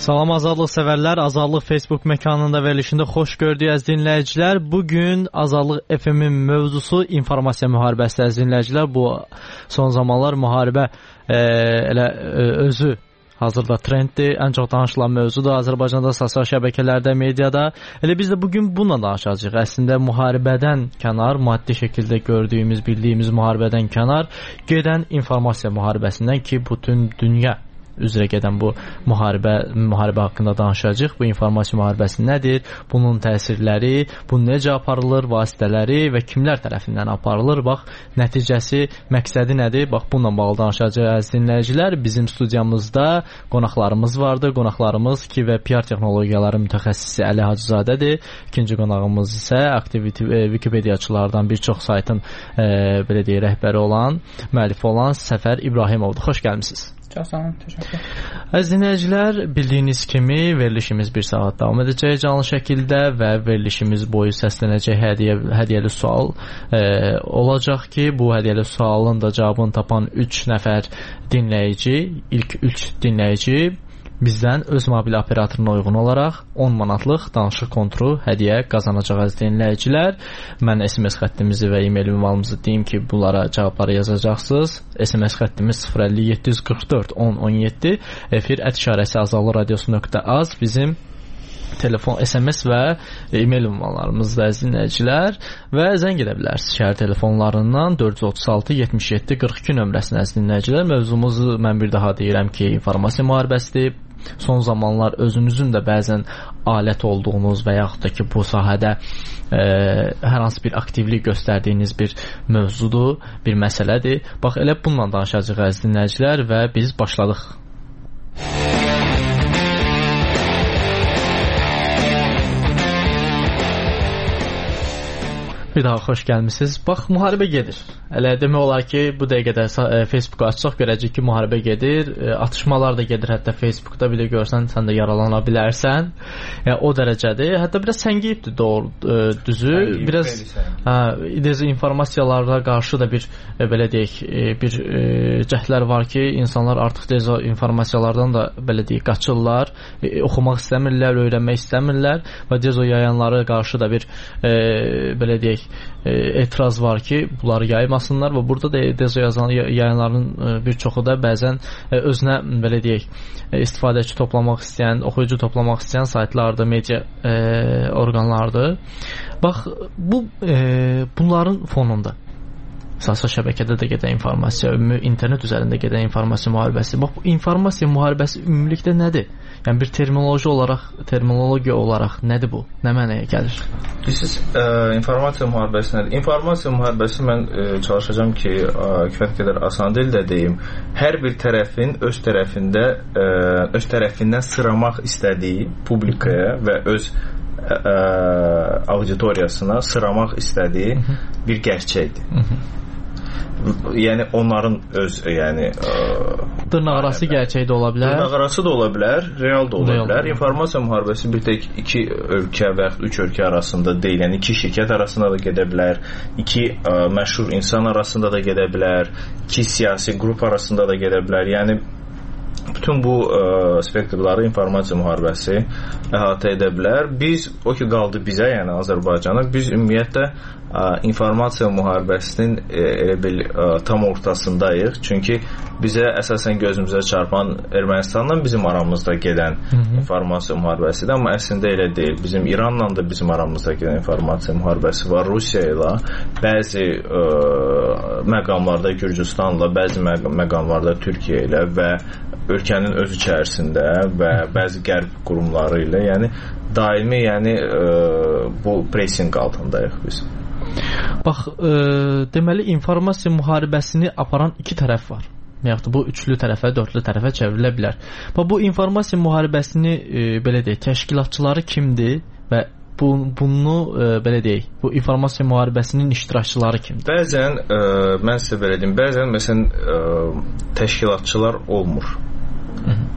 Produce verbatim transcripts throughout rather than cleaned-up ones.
Salam azadlıq sevərlər, Azadlıq Facebook məkanında verilişində xoş gördük əziz dinləyicilər. Bugün Azadlıq F M-in mövzusu informasiya müharibəsi əziz dinləyicilər. Bu son zamanlar müharibə e, elə e, özü hazırda trenddir. Ən çox danışılan mövzudur Azərbaycanda, sosial şəbəkələrdə, mediada. Elə biz də bugün bununla danışacağıq. Əslində müharibədən kənar, maddi şəkildə gördüyümüz, bildiyimiz müharibədən kənar gedən informasiya müharibəsindən ki, bütün dünya üzrə gedən bu müharibə müharibə haqqında danışacağıq. Bu informasiya müharibəsi nədir? Bunun təsirləri, bu necə aparılır, vasitələri və kimlər tərəfindən aparılır? Bax, nəticəsi, məqsədi nədir? Bax, bununla bağlı danışacağıq əziz dinləyicilər. Bizim studiyamızda qonaqlarımız vardır. Qonaqlarımız ki və P R texnologiyaları mütəxəssisi Əli Hacızadədir. İkinci qonağımız isə aktiv Wikipediyaçılardan bir çox saytın e, belə deyək, rəhbəri olan, müəllifi olan Səfər İbrahimovdur. Xoş gəlmisiniz. Çox sağ olun, təşəkkür. Əziz dinləyicilər, bildiyiniz kimi verilişimiz bir saat davam edəcək canlı şəkildə və verilişimiz boyu səslənəcək hədiyyə, hədiyyəli sual e, olacaq ki, bu hədiyyəli sualın da cavabını tapan üç nəfər dinləyici, ilk üç dinləyici bizdən öz mobil operatoruna uyğun olaraq on manatlıq danışıq konturu hədiyyə qazanacaq əziz dinləyicilər. Mən S M S xəttimizi və e-mail ünvanımızı deyim ki, bunlara cavabları yazacaqsınız. S M S xəttimiz sıfır əlli yeddi yüz qırx dörd on on yeddi, efir ət işarəsi azadlıq radiosu nöqtə az bizim telefon, S M S və e-mail ünvanlarımızda əziz dinləyicilər və zəng edə bilərsiniz şəhər telefonlarından dörd yüz otuz altı yetmiş yeddi qırx iki nömrəsinə əziz dinləyicilər. Mövzumuzu mən bir daha deyirəm ki, informasiya müharibəsidir. Son zamanlar özünüzün də bəzən alət olduğunuz və yaxud da ki, bu sahədə e, hər hansı bir aktivlik göstərdiyiniz bir mövzudur, bir məsələdir. Bax, elə bununla danışacağıq əziz dinləyicilər və biz başladıq. Bir daha xoş gəlmisiniz. Bax, müharibə gedir. Elə demək olar ki, bu dəqiqədə Facebooku açsaq görəcək ki, müharibə gedir. Atışmalar da gedir. Hətta Facebookda belə görsən, sən də yaralana bilərsən. Yəni, o dərəcədir. Hətta biraz səngiyibdir, doğru, düzü. Səngiyib, biraz hə, dezinformasiyalara qarşı da bir, belə deyək, bir cəhdlər var ki, insanlar artıq dezinformasiyalardan da, belə deyək, qaçırlar. Oxumaq istəmirlər, öyrənmək istəmirlər və dezo yayanlara qarşı da bir, belə deyək, etiraz var ki, bunları yaymasınlar və burada da dezo yazan yayınların bir çoxu da bəzən özünə, belə deyək, istifadəçi toplamaq istəyən, oxuyucu toplamaq istəyən saytlardır, media e, orqanlardır. Bax, bu e, bunların fonunda sosial şəbəkədə də gedən informasiya, ümumi internet üzərində gedən informasiya müharibəsi. Bax, bu informasiya müharibəsi ümumilikdə nədir? Yəni bir terminoloji olaraq, terminologiya olaraq nədir bu? Nə mənaya gəlir? Siz e, informasiya müharibəsi nədir? İnformasiya müharibəsi mən e, çalışacağam ki, e, kifayət qədər asan dildə deyim. Hər bir tərəfin öz tərəfində e, öz tərəfindən sıramaq istədiyi publikaya və öz ə, ə, auditoriyasına sıramaq istədiyi bir gerçəkdir. Yəni onların öz, yəni dırnaqarası gerçək də ola bilər. Dırnaqarası da ola bilər, real da ola real bilər. İnformasiya müharibəsi bir tək iki ölkə və üç ölkə arasında deyil, yəni iki şirkət arasında da gedə bilər, iki ə, məşhur insan arasında da gedə bilər, iki siyasi qrup arasında da gedə bilər. Yəni bütün bu ə, spektrları informasiya müharibəsi əhatə edə bilər. Biz, o ki qaldı bizə, yəni Azərbaycana, biz ümumiyyətlə ə, informasiya müharibəsinin ə, elə bil ə, tam ortasındayıq. Çünki bizə əsasən gözümüzə çarpan Ermənistanla bizim aramızda gedən Hı -hı. informasiya müharibəsidir, amma əslində elə deyil. Bizim İranla da bizim aramızda gedən informasiya müharibəsi var. Rusiya ilə, bəzi ə, məqamlarda Gürcüstanla, bəzi məqamlarda Türkiyə ilə və ölkənin öz içərisində və bəzi qərb qurumları ilə, yəni daimi, yəni ə, bu pressing altındayıq biz. Bax, ə, deməli informasiya müharibəsini aparan iki tərəf var. Yaxud bu üçlü tərəfə, dördlü tərəfə çevrilə bilər. Bax, bu informasiya müharibəsini ə, belə deyək, təşkilatçıları kimdir və bu, bunu ə, belə deyək, bu informasiya müharibəsinin iştirakçıları kimdir? Bəzən ə, mən sizə belə deyim, bəzən məsələn ə, təşkilatçılar olmur. Hı -hı.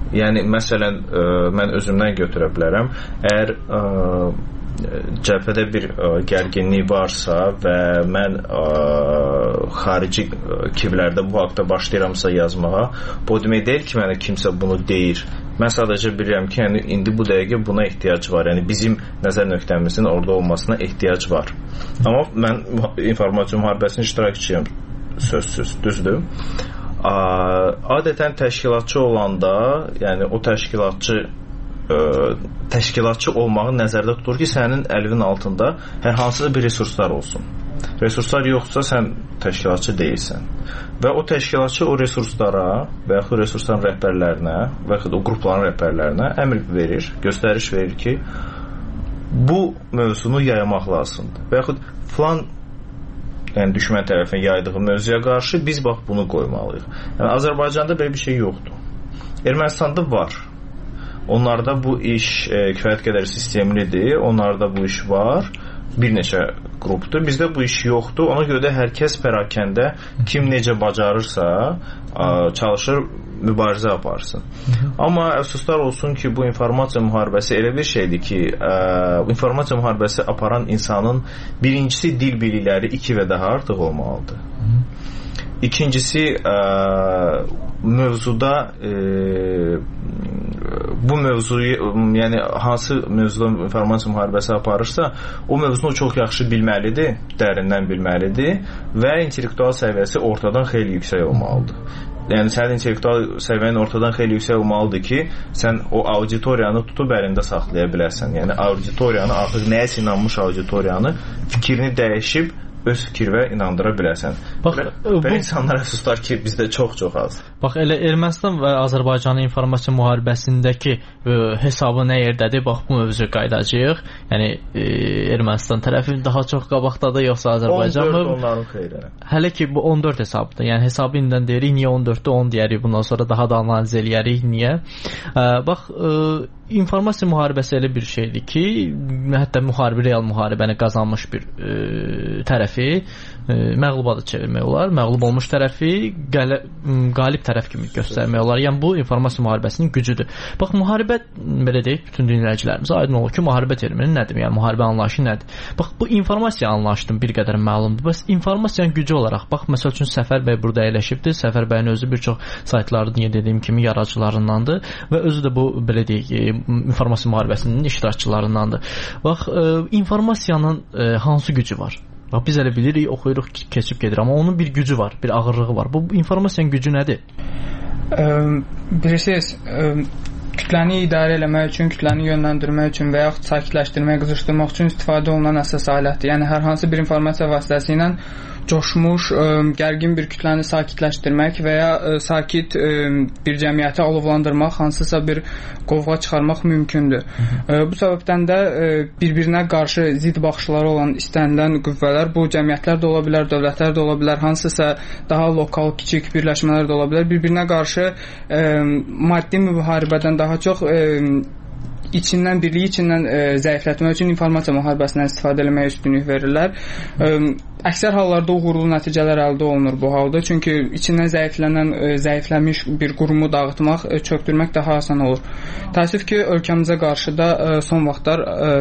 Yəni məsələn ə, mən özümdən götürə bilərəm. Əgər ə, cəbhədə bir ə, gərginlik varsa və mən ə, xarici kiblərdə bu haqda başlayıramsa yazmağa, bu demək deyil ki, mənə kimsə bunu deyir. Mən sadəcə bilirəm ki, yəni indi bu dəqiqə buna ehtiyac var. Yəni bizim nəzər nöqtəmizin orada olmasına ehtiyac var. Amma mən informasiya müharibəsinin iştirakçıyam, sözsüz, düzdür? Adətən təşkilatçı olanda, yəni o təşkilatçı ə, təşkilatçı olmağı nəzərdə tutur ki, sənin əlinin altında hər hansısa bir resurslar olsun. Resurslar yoxsa sən təşkilatçı deyilsən. Və o təşkilatçı o resurslara və yaxud resursların rəhbərlərinə və yaxud o qrupların rəhbərlərinə əmr verir, göstəriş verir ki, bu mövzunu yaymaq lazımdır. Və yaxud filan, yəni düşmən tərəfindən yaydığı mövzuya qarşı biz bax bunu qoymalıyıq. Yəni Azərbaycanda belə bir şey yoxdur. Ermənistanda var. Onlarda bu iş e, kifayət qədər sistemlidir. Onlarda bu iş var. Bir neçə qrupdur. Bizdə bu iş yoxdur. Ona görə də hər kəs pərakəndə kim necə bacarırsa ə, çalışır mübarizə aparsın. Amma əfsuslar olsun ki, bu informasiya müharibəsi elə bir şeydir ki, ə, informasiya müharibəsi aparan insanın birincisi dil bilikləri iki və daha artıq olmalıdır. İkincisi ə, mövzuda ə, bu mövzuyu, yəni hansı mövzuda informasiya müharibəsi aparırsa, o mövzunu çox yaxşı bilməlidir, dərindən bilməlidir və intellektual səviyyəsi ortadan xeyli yüksək olmalıdır. Yəni sənin intellektual səviyyən ortadan xeyli yüksək olmalıdır ki, sən o auditoriyanı tutub əlində saxlaya bilərsən. Yəni auditoriyanı, artıq nəyisə inanmış auditoriyanı fikrini dəyişib öz fikirvə inandıra bilərsən. Bax, və bu insanlar əfsuslar ki, bizdə çox-çox az. Bax, elə Ermənistan və Azərbaycanın informasiya müharibəsindəki ə, hesabı nə yerdədir? Bax, bu mövzu qayıdacağıq. Yəni ə, Ermənistan tərəfi daha çox qabaqdadır, yoxsa Azərbaycan mı? on dörd onların xeyrinə. Hələ ki, bu on dörd hesabdır. Yəni hesabı indidən deyirik, niyə on dörddə on deyərik, bundan sonra daha da analiz eləyərik, niyə? Ə, bax, ə, informasiya müharibəsi elə bir şeydir ki, hətta müharibə, real müharibəni qazanmış bir ə, tərəfi ə, məğluba da çevirmək olar. Məğlub olmuş tərəfi qələ, qalib tərəf kimi göstərmək olar. Yəni bu informasiya müharibəsinin gücüdür. Bax, müharibə, belə deyək, bütün dinləyicilərimizə aydın olur ki, müharibə termini nədir? Yəni müharibə anlayışı nədir? Bax, bu informasiya anlayışının bir qədər məlumdur. Bəs informasiyanın gücü olaraq, bax, məsəl üçün Səfər bəy burada əyləşibdir. Səfər bəyin özü bir çox saytların, niyə dediyim kimi, yaradıcılarındandır və özü də bu, belə deyək, informasiya müharibəsinin iştirakçılarındandır. Bax, ə, informasiyanın ə, hansı gücü var? Bax, biz elə bilirik, oxuyuruq, keçib gedir, amma onun bir gücü var, bir ağırlığı var. Bu informasiyanın gücü nədir? Ə, bilirsiniz, ə, kütləni idarə eləmək üçün, kütləni yönləndirmək üçün və yaxud sakitləşdirmək, qızışdırmaq üçün istifadə olunan əsas alətdir. Yəni hər hansı bir informasiya vasitəsi ilə coşmuş, ə, gərgin bir kütləni sakitləşdirmək və ya ə, sakit ə, bir cəmiyyəti alovlandırmaq, hansısa bir qovğa çıxarmaq mümkündür. Ə, bu səbəbdən də ə, bir-birinə qarşı zid baxışları olan istənilən qüvvələr, bu cəmiyyətlər də ola bilər, dövlətlər də ola bilər, hansısa daha lokal, kiçik birləşmələr də ola bilər. Bir-birinə qarşı ə, maddi müharibədən daha çox ə, içindən, birliyi içindən ə, zəiflətmək üçün informasiya müharibəsindən istifadə etməyə üstünlük verirlər. Ə, əksər hallarda uğurlu nəticələr əldə olunur bu halda. Çünki içindən zəiflənən, ə, zəifləmiş bir qurumu dağıtmaq, ə, çökdürmək daha asan olur. Təəssüf ki, ölkəmizə qarşı da ə, son vaxtlar ə,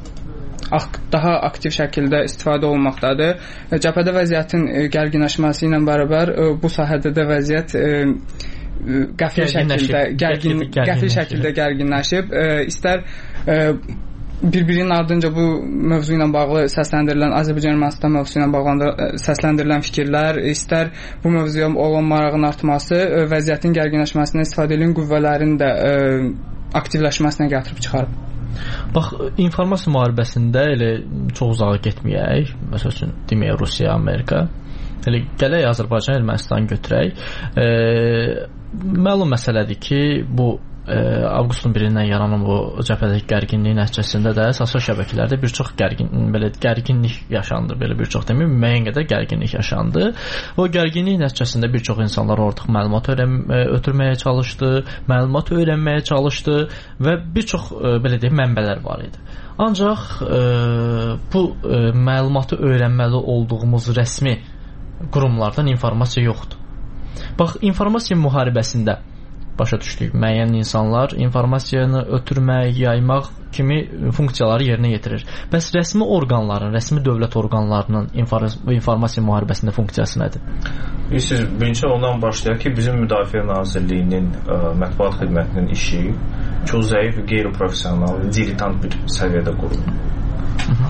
daha aktiv şəkildə istifadə olunmaqdadır. Cəbhədə vəziyyətin ə, gərginləşməsi ilə bərabər ə, bu sahədə də vəziyyət ə, qəfil şəkildə gərgin qəfil şəkildə gərginləşib. E, istər e, bir-birinin ardınca bu mövzu ilə bağlı səsləndirilən Azərbaycan-Ermənistan mövzusu ilə bağlı səsləndirilən fikirlər, istər bu mövzuya olan marağın artması, e, vəziyyətin gərginləşməsinə istifadə edilən qüvvələrin də e, aktivləşməsinə gətirib çıxarıb. Bax, informasiya müharibəsində elə çox uzağa getməyək. Məsəl üçün, demək Rusiya, Amerika. Elə gələk Azərbaycan, Ermənistan götürək. E, məlum məsələdir ki, bu e, avqustun birindən yaranan bu cəbhədəki gərginliyin nəticəsində də sosial şəbəkələrdə bir çox gərgin, belə gərginlik yaşandı, belə bir çox deməyim, müəyyən qədər gərginlik yaşandı. O gərginlik nəticəsində bir çox insanlar ortaq məlumat öyrən, ötürməyə çalışdı, məlumat öyrənməyə çalışdı və bir çox e, belə deyim, mənbələr var idi. Ancaq e, bu e, məlumatı öyrənməli olduğumuz rəsmi qurumlardan informasiya yoxdur. Bax, informasiya müharibəsində başa düşdük, müəyyən insanlar informasiyanı ötürmək, yaymaq kimi funksiyaları yerinə yetirir. Bəs rəsmi orqanların, rəsmi dövlət orqanlarının informasiya müharibəsində funksiyası nədir? Bilirsiniz, birinci ondan başlayaq ki, bizim Müdafiə Nazirliyinin ə, mətbuat xidmətinin işi çox zəif, qeyri-professional, diletant bir səviyyədə qurulur.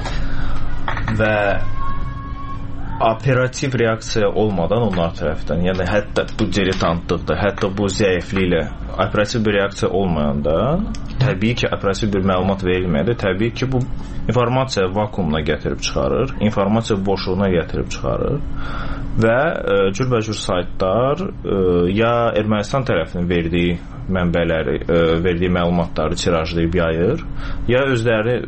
Və operativ reaksiya olmadan onlar tərəfdən, yəni hətta bu diletantlıqda, hətta bu zəifliklə operativ bir reaksiya olmayanda, təbii ki, operativ bir məlumat verilməyəndə, təbii ki, bu informasiya vakuumuna gətirib çıxarır, informasiya boşluğuna gətirib çıxarır və e, cürbəcür saytlar e, ya Ermənistan tərəfinin verdiyi mənbələri, e, verdiyi məlumatları tirajlayıb yayır, ya özləri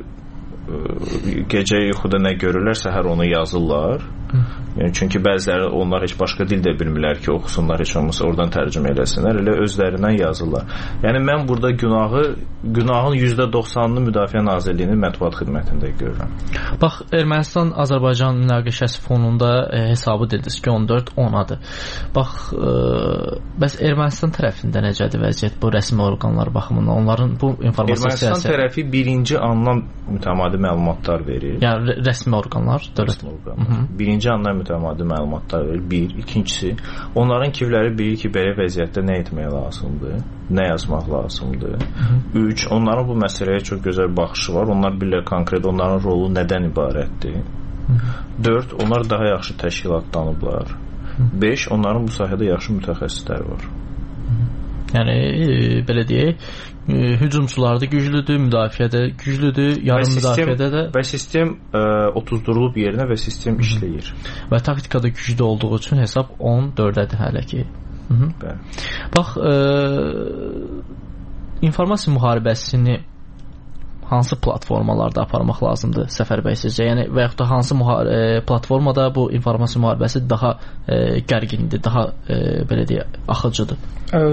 e, gecə yuxuda nə görürlər, səhər onu yazırlar. Yəni, çünki bəziləri onlar heç başqa dil də bilmirlər ki, oxusunlar, heç olmasa oradan tərcümə eləsinlər, elə özlərindən yazırlar. Yəni mən burada günahı, günahın yüzdə doxsanını Müdafiə Nazirliyinin mətbuat xidmətində görürəm. Bax, Ermənistan-Azərbaycan münaqişəsi fonunda e, hesabı dediniz ki, on dörd onadır. Bax, e, bəs Ermənistan tərəfində necədir vəziyyət bu rəsmi orqanlar baxımından? Onların bu informasiya Ermənistan siyasəti... tərəfi birinci andan mütəmadi məlumatlar verir. Yəni rəsmi orqanlar, dövlət orqanlar. Birinci andan mütəmadi məlumatlar verir. Bir, ikincisi, onların kivləri bilir ki, belə vəziyyətdə nə etmək lazımdır, nə yazmaq lazımdır. Hı-hı. Üç, onların bu məsələyə çox gözəl baxışı var. Onlar bilirlər konkret onların rolu nədən ibarətdir. Hı-hı. Dörd, onlar daha yaxşı təşkilatlanıblar. Hı-hı. Beş, onların bu sahədə yaxşı mütəxəssislər var. Hı-hı. Yəni, e, belə deyək, e, hücumçular da güclüdür, müdafiədə güclüdür, yarım sistem, müdafiədə də... Və sistem e, otuzdurulub yerinə və sistem Hı-hı. işləyir. Və taktikada güclü olduğu üçün hesab on dördədir hələ ki. Hı-hı. Bax, e, informasiya müharibəsini hansı platformalarda aparmaq lazımdır Səfərbəy sizcə? Yəni, və yaxud da hansı e, platformada bu informasiya müharibəsi daha e, gərgindir, daha e, belə deyək, axıcıdır? Ə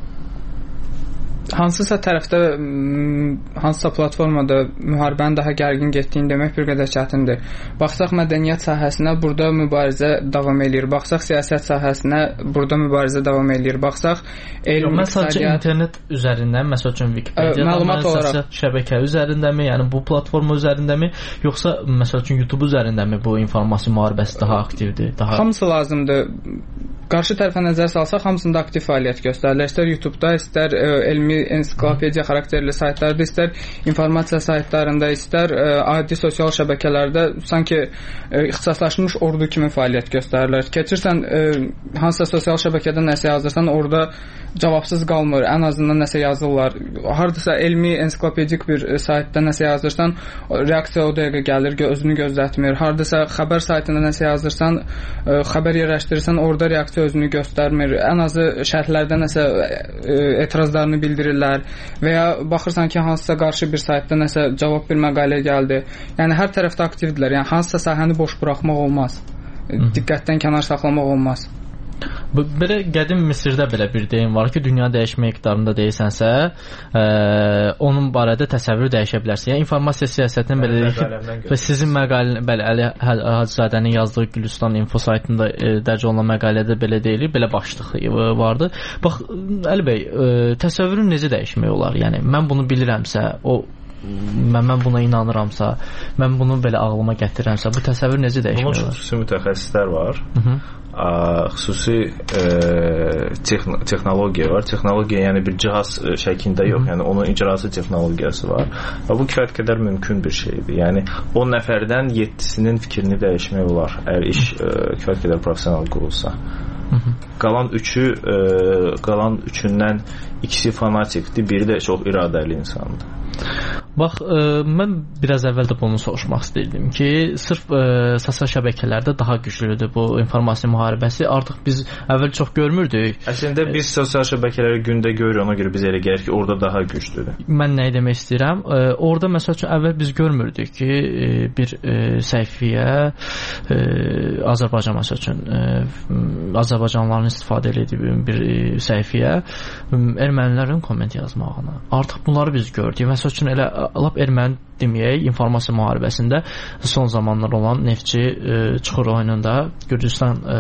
hansısa tərəfdə, hansısa platformada müharibənin daha gərgin getdiyini demək bir qədər çətindir. Baxsaq mədəniyyət sahəsinə, burada mübarizə davam eləyir. Baxsaq siyasət sahəsinə, burada mübarizə davam eləyir. Baxsaq elm, iqtisadiyyat... Sadəcə internet üzərindən, məsəl üçün Wikipedia, məlumat olaraq şəbəkə üzərindəmi, yəni bu platforma üzərindəmi, yoxsa məsəl üçün YouTube üzərindəmi bu informasiya müharibəsi daha aktivdir? Daha... Hamısı lazımdır. Qarşı tərəfə nəzər salsaq, hamısında aktiv fəaliyyət göstərilir. İstər YouTube-da, istər ə, elmi ensiklopediya xarakterli saytlarda, istər informasiya saytlarında, istər ə, adi sosial şəbəkələrdə sanki ə, ixtisaslaşmış ordu kimi fəaliyyət göstərilir. Keçirsən ə, hansısa sosial şəbəkədə nəsə yazırsan, orada cavabsız qalmır. Ən azından nəsə yazırlar. Hardasa elmi ensiklopedik bir ə, saytda nəsə yazırsan, reaksiya o dəqiqə gəlir, özünü gözlətmir. Hardasa xəbər saytında nəsə yazırsan, ə, xəbər yerləşdirirsən, orada reaksiya özünü göstərmir. Ən azı şərhlərdə nəsə e, etirazlarını bildirirlər və ya baxırsan ki, hansısa qarşı bir saytda nəsə cavab bir məqalə gəldi. Yəni hər tərəfdə aktivdirlər. Yəni hansısa sahəni boş buraxmaq olmaz. Hı-hı. Diqqətdən kənar saxlamaq olmaz. Belə qədim Misirdə belə bir deyim var ki, dünya dəyişmə iqtidarında deyirsənsə, ə, onun barədə təsəvvür dəyişə bilərsən. Yəni informasiya siyasətinin belə deyək ki, və sizin məqalə, bəli, Əli Hacızadənin yazdığı Gülüstan info saytında ə, dərc olunan məqalədə belə deyilir, belə başlıq vardı. Bax, Əli bəy, ə, təsəvvürün necə dəyişmək olar? Yəni mən bunu bilirəmsə, o mən, mən buna inanıramsa, mən bunu belə ağlıma gətirirəmsə, bu təsəvvür necə dəyişmək olar? Bunun üçün xüsusi mütəxəssislər var. Hı-hı. Ə, xüsusi ə, texn texnologiya var. Texnologiya yəni bir cihaz şəklində yox, yəni onun icrası texnologiyası var. Və bu kifayət qədər mümkün bir şeydir. Yəni on nəfərdən yeddisinin fikrini dəyişmək olar, əgər iş ə, kifayət qədər professional qurulsa. Qalan üçü ə, qalan üçündən ikisi fanatikdir, biri də çox iradəli insandır. Bax, ə, mən biraz əvvəl də bunu soruşmaq istəyirdim ki, sırf ə, sosial şəbəkələrdə daha güclüdür bu informasiya müharibəsi. Artıq biz əvvəl çox görmürdük. Əslində biz sosial şəbəkələri gündə görürük, ona görə biz elə gəlir ki, orada daha güclüdür. Mən nə demək istəyirəm? Ə, orada məsəl üçün əvvəl biz görmürdük ki, ə, bir ə, səhifəyə ə, Azərbaycan məsəl üçün ə, Azərbaycanlıların istifadə etdiyi bir ə, səhifəyə ə, ermənilərin komment yazmağını. Artıq bunları biz gördük. Məsəl üçün elə lap erməni deməyək, informasiya müharibəsində son zamanlar olan Neftçi e, Çuxur oyununda Gürcüstan e,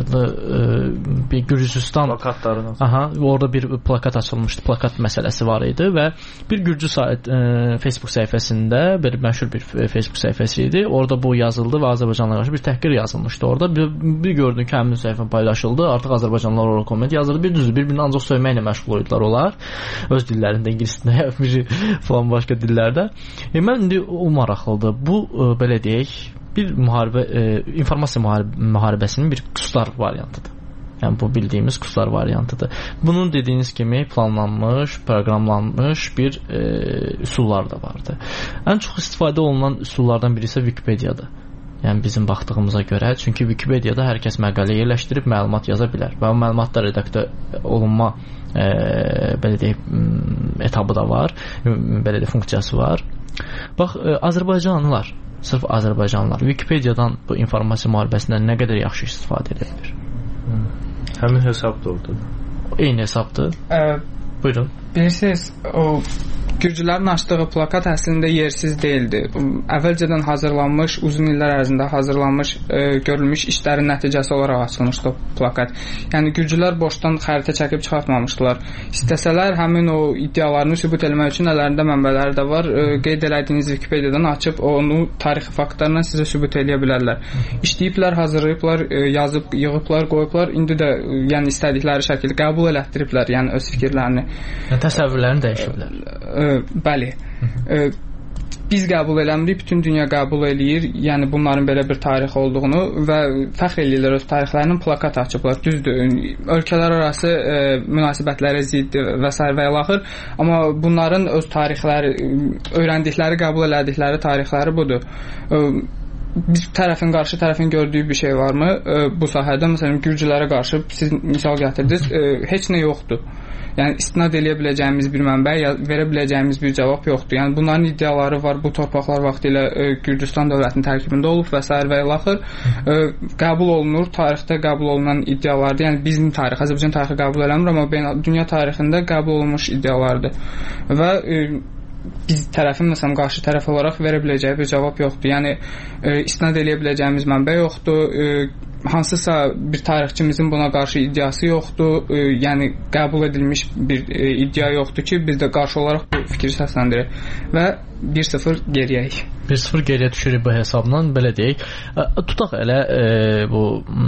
e, bir Gürcüstan plakatlarını. Aha, orada bir plakat açılmışdı. Plakat məsələsi var idi və bir Gürcü sayt e, Facebook səhifəsində bir məşhur bir Facebook səhifəsi idi. Orada bu yazıldı və Azərbaycanla qarşı bir təhqir yazılmışdı. Orada bir, bir gördüm ki, həmin səhifə paylaşıldı. Artıq Azərbaycanlılar orada komment yazırdı. Bir düzdür, bir-birini ancaq söyməklə məşğul oldular onlar. Öz dillərində, ingiliscə, bir falan başqa dillərdə. E, mən indi o maraqlıdır. Bu e, belə deyək, bir müharibə e, informasiya müharib müharibəsinin bir quslar variantıdır. Yəni bu bildiyimiz kurslar variantıdır. Bunun dediyiniz kimi planlanmış, proqramlanmış bir e, üsullar da vardı. Ən çox istifadə olunan üsullardan biri isə Wikipediyadır. Yəni bizim baxdığımıza görə, çünki Wikipediyada hər kəs məqalə yerləşdirib məlumat yaza bilər və o məlumatlar redaktə olunma e, belə deyək etabı da var, belə deyək funksiyası var. Bax, e, Azərbaycanlılar, sırf Azərbaycanlılar Wikipediyadan bu informasiya müharibəsindən nə qədər yaxşı istifadə edə bilir? Həmin hesab da oradadır. Eyni hesabdır. Ə, Buyurun. Bilirsiniz, o Gürcülərin açdığı plakat əslində yersiz deyildi. Əvvəlcədən hazırlanmış, uzun illər ərzində hazırlanmış, e, görülmüş işlərin nəticəsi olaraq açılmışdı o plakat. Yəni Gürcülər boşdan xəritə çəkib çıxartmamışdılar. İstəsələr həmin o iddialarını sübut etmək üçün əllərində mənbələri də var. E, qeyd elədiyiniz Wikipediyadan açıb onu tarixi faktlarla sizə sübut edə bilərlər. İşləyiblər, hazırlayıblar, e, yazıb, yığıblar, qoyublar. İndi də e, yəni istədikləri şəkildə qəbul elətdiriblər, yəni öz fikirlərini. Yəni təsəvvürlərini dəyişiblər. E, Bəli. E, biz qəbul eləmirik, bütün dünya qəbul eləyir, yəni bunların belə bir tarixi olduğunu və fəxr eləyirlər öz tarixlərinin plakat açıblar. Düzdür, ölkələr arası e, münasibətlərə zidd və s. və ilaxır, amma bunların öz tarixləri, öyrəndikləri, qəbul elədikləri tarixləri budur. E, biz tərəfin, qarşı tərəfin gördüyü bir şey varmı? E, bu sahədə, məsələn, Gürcülərə qarşı siz misal gətirdiniz, e, heç nə yoxdur. Yəni istinad eləyə biləcəyimiz bir mənbə, ya verə biləcəyimiz bir cavab yoxdur. Yəni bunların iddiaları var. Bu torpaqlar vaxtilə e, Gürcüstan dövlətinin tərkibində olub və s. və ilaxır. E, qəbul olunur, tarixdə qəbul olunan iddialardır. Yəni bizim tarix, Azərbaycan tarixi qəbul eləmir, amma beyn dünya tarixində qəbul olunmuş iddialardır. Və e, biz tərəfin, məsələn, qarşı tərəf olaraq verə biləcəyi bir cavab yoxdur. Yəni e, istinad eləyə biləcəyimiz mənbə yoxdur. E, hansısa bir tarixçimizin buna qarşı iddiası yoxdur. E, yəni qəbul edilmiş bir e, iddia yoxdur ki, biz də qarşı olaraq bu fikri səsləndirək və bir sıfır geriyəyik. bir sıfır geriyə düşürük bu hesabla, belə deyək. Tutaq elə e, bu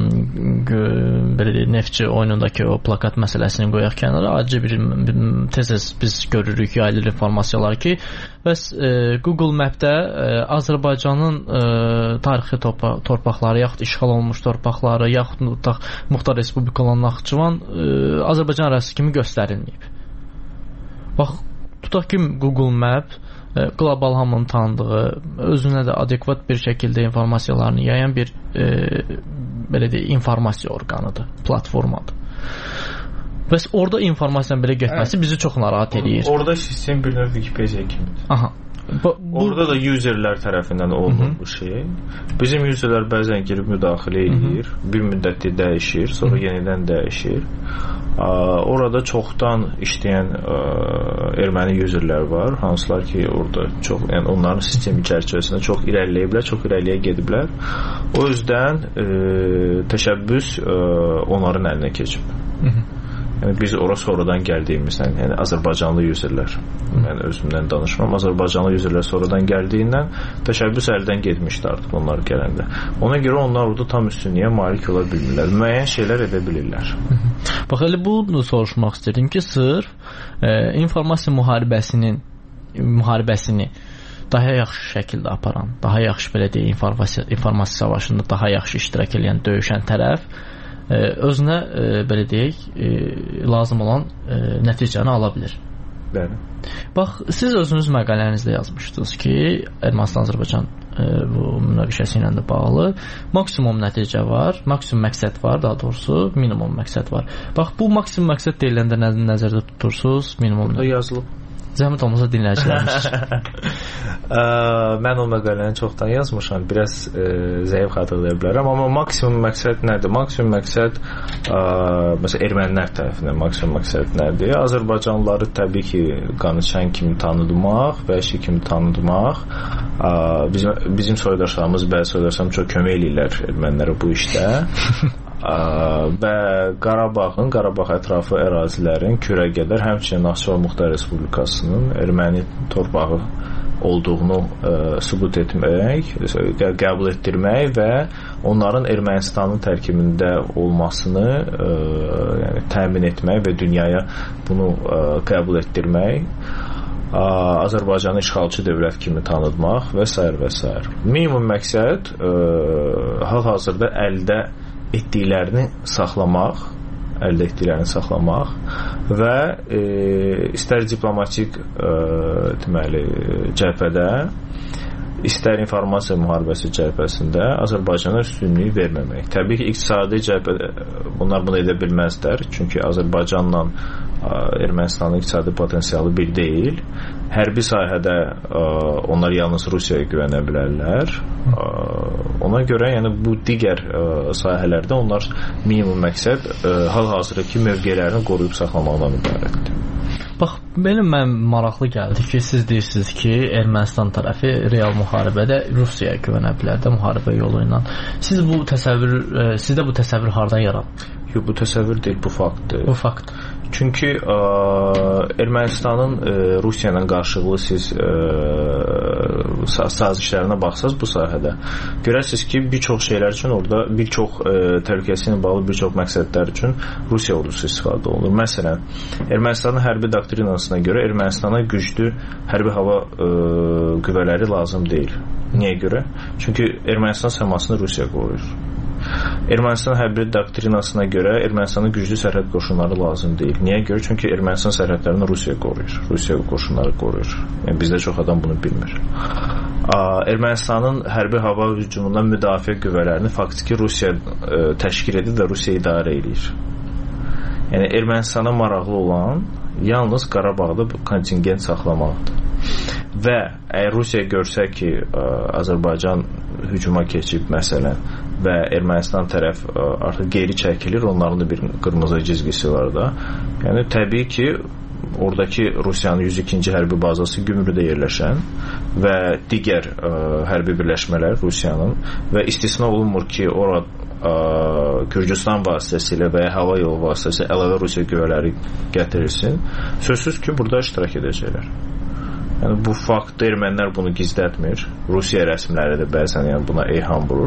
belə deyək, Neftçi oyunundakı o plakat məsələsini qoyaq kənara. Acı bir, bir tez-tez biz görürük yayılır informasiyalar ki, bəs e, Google Map-də e, Azərbaycanın e, tarixi torpa torpaqları, yaxud işğal olunmuş torpaqları, yaxud tutaq Muxtar Respublika olan Naxçıvan e, Azərbaycan ərazisi kimi göstərilməyib. Bax, tutaq ki, Google Map qlobal hamının tanıdığı, özünə də adekvat bir şəkildə informasiyalarını yayan bir e, belə deyək, informasiya orqanıdır, platformadır. Bəs orada informasiyanın belə getməsi bizi çox narahat edir. Orada sistem bir növ Wikipedia kimidir. Aha. Bu, orada da userlər tərəfindən olunur bu şey. Bizim userlər bəzən girib müdaxilə edir, bir müddətdə dəyişir, sonra yenidən dəyişir. Orada çoxdan işləyən erməni userlər var, hansılar ki, orada çox, yəni onların sistemi çərçivəsində çox irəliləyiblər, çox irəliyə gediblər. O yüzdən e, təşəbbüs e, onların əlinə keçib. Hı -hı. Yəni biz ora sonradan gəldiyimizdən, yəni Azərbaycanlı userlər, mən özümdən danışmam, Azərbaycanlı userlər sonradan gəldiyindən təşəbbüs əldən getmişdi artıq onlar gələndə. Ona görə onlar orada tam üstünlüyə malik ola bilmirlər. Müəyyən şeylər edə bilirlər. Bax, elə bunu soruşmaq istədim ki, sırf e, informasiya müharibəsinin müharibəsini daha yaxşı şəkildə aparan, daha yaxşı belə deyək, informasiya, informasiya savaşında daha yaxşı iştirak edən, döyüşən tərəf e, özünə e, belə deyək, e, lazım olan e, nəticəni ala bilir. Bəli. Bax, siz özünüz məqalənizdə yazmışdınız ki, Ermənistan-Azərbaycan e, bu münaqişəsi ilə də bağlı maksimum nəticə var, maksimum məqsəd var, daha doğrusu minimum məqsəd var. Bax, bu maksimum məqsəd deyiləndə nə, nəzərdə tutursunuz? Minimum burada yazılıb. Zəhmət olmasa dinləyicilərimiz. Mən o məqaləni çoxdan yazmışam. Biraz ə, zəif xatırlaya bilərəm, amma maksimum məqsəd nədir? Maksimum məqsəd ə, məsələn ermənilər tərəfindən maksimum məqsəd nədir? Azərbaycanlıları təbii ki, qanıçən kimi tanıdmaq, vəhşi kimi tanıdmaq. Ə, bizim bizim soydaşlarımız, bəzi soydaşlarımız çox kömək eləyirlər ermənilərə bu işdə. Ə, və Qarabağın, Qarabağ ətrafı ərazilərin kürə qədər, həmçinin Naxçıvan Muxtar Respublikasının erməni torpağı olduğunu ə, sübut etmək, qəbul etdirmək və onların Ermənistanın tərkibində olmasını ə, yəni, təmin etmək və dünyaya bunu ə, qəbul etdirmək, ə, Azərbaycanı işğalçı dövlət kimi tanıtmaq və s. və s. Minimum məqsəd ə, hal-hazırda əldə etdiklərini saxlamaq, əldə etdiklərini saxlamaq və e, istər diplomatik e, deməli cəbhədə, istər informasiya müharibəsi cəbhəsində Azərbaycana üstünlük verməmək. Təbii ki, iqtisadi cəbhədə bunlar bunu edə bilməzlər, çünki Azərbaycanla Ermənistanın iqtisadi potensialı bir deyil. Hərbi sahədə ə, onlar yalnız Rusiyaya güvənə bilərlər. Ə, ona görə yəni bu digər ə, sahələrdə onlar minimum məqsəd ə, hal-hazırdakı mövqelərini qoruyub saxlamaqdan ibarətdir. Bax, benim mən maraqlı gəldi ki, siz deyirsiniz ki, Ermənistan tərəfi real müharibədə Rusiyaya güvənə bilər də müharibə yolu ilə. Siz bu təsəvvür, ə, sizdə bu təsəvvür hardan yaranıb? Yox, bu təsəvvür deyil, bu faktdır. Bu fakt. Çünki ə, Ermənistanın ə, Rusiya ilə qarşılıqlı siz ə, sazişlərinə baxsaz bu sahədə görərsiniz ki, bir çox şeylər üçün orada bir çox ə, təhlükəsizliklə bağlı bir çox məqsədlər üçün Rusiya ordusu istifadə olunur. Məsələn, Ermənistanın hərbi doktrinasına görə Ermənistana güclü hərbi hava ə, qüvvələri lazım deyil. Niyə görə? Çünki Ermənistan səmasını Rusiya qoruyur. Ermənistan hərbi doktrinasına görə Ermənistanın güclü sərhəd qoşunları lazım deyil. Niyə görə? Çünki Ermənistan sərhədlərini Rusiya qoruyur. Rusiya qoşunları qoruyur. Yəni bizdə çox adam bunu bilmir. Ermənistanın hərbi hava hücumundan müdafiə qüvvələrini faktiki Rusiya ə, təşkil edir və Rusiya idarə edir. Yəni Ermənistana maraqlı olan yalnız Qarabağda bu kontingent saxlamaqdır. Və əgər Rusiya görsə ki, ə, Azərbaycan hücuma keçib məsələn və Ermənistan tərəf ə, artıq geri çəkilir, onların da bir qırmızı cizgisi var da. Yəni təbii ki, oradakı Rusiyanın yüz ikinci hərbi bazası Gümrüdə yerləşən və digər ə, hərbi birləşmələr Rusiyanın və istisna olunmur ki, orada ə, Gürcüstan vasitəsilə və ya hava yolu vasitəsilə əlavə Rusiya qüvvələri gətirilsin. Sözsüz ki, burada iştirak edəcəklər. Yəni bu faktda ermənilər bunu gizlətmir. Rusiya rəsmiləri də bəzən yəni buna eyham vurur.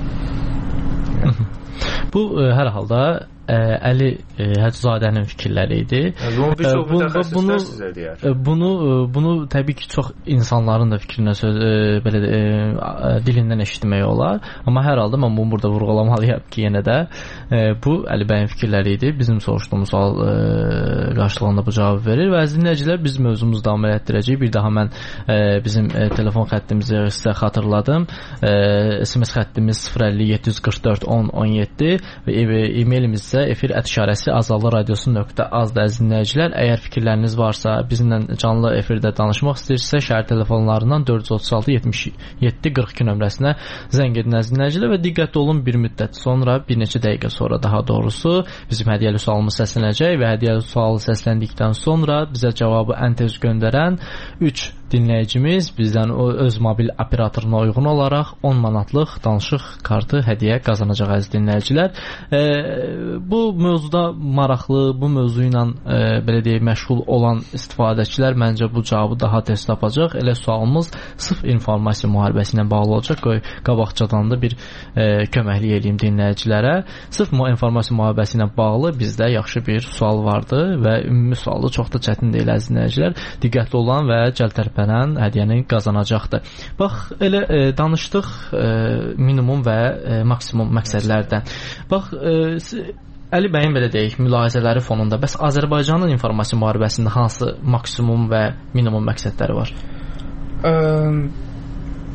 Yəni. Bu ə, hər halda ə, Əli ə, Həccazadənin fikirləri idi. Yəni, bir çox mütəxəssislər sizə deyər. Bunu bunu təbii ki, çox insanların da fikrinə söz ə, belə ə, dilindən eşitmək olar. Amma hər halda mən bunu burada vurğulamalıyam ki, yenə də ə, bu Əli bəyin fikirləri idi. Bizim soruşduğumuz sual ə, qarşılığında bu cavabı verir və əziz dinləyicilər, biz mövzumuzu davam etdirəcəyik. Bir daha mən ə, bizim ə, telefon xəttimizi sizə xatırladım. Ə, S M S xəttimiz sıfır əlli yeddi yüz qırx dörd on on yeddi və e-mailimiz isə efir at işarəsi azallı radiosu nöqtə azdır. Əziz dinləyicilər, əgər fikirləriniz varsa, bizimlə canlı efirdə danışmaq istəyirsə, şəhər telefonlarından dörd yüz otuz altı yetmiş yeddi qırx iki nömrəsinə zəng edin əziz dinləyicilər və diqqətli olun, bir müddət sonra, bir neçə dəqiqə sonra daha doğrusu bizim hədiyyəli sualımız səslənəcək və hədiyyəli sualı səsləndikdən sonra bizə cavabı ən tez göndərən üç dinləyicimiz bizdən o öz mobil operatoruna uyğun olaraq on manatlıq danışıq kartı hədiyyə qazanacaq əziz dinləyicilər. E, bu mövzuda maraqlı, bu mövzu ilə e, belə deyək məşğul olan istifadəçilər məncə bu cavabı daha tez tapacaq. Elə sualımız sırf informasiya müharibəsi ilə bağlı olacaq. Qoy qabaqcadan da bir e, köməklik eləyim dinləyicilərə. Sırf bu informasiya müharibəsi ilə bağlı bizdə yaxşı bir sual vardı və ümumi sualı çox da çətin deyil əziz dinləyicilər. Diqqətli olan və cəltərpənən hədiyyəni qazanacaqdır. Bax, elə e, danışdıq e, minimum və e, maksimum məqsədlərdən. Bax, e, Əli bəyin belə deyək, mülahizələri fonunda bəs Azərbaycanın informasiya müharibəsində hansı maksimum və minimum məqsədləri var? Ə,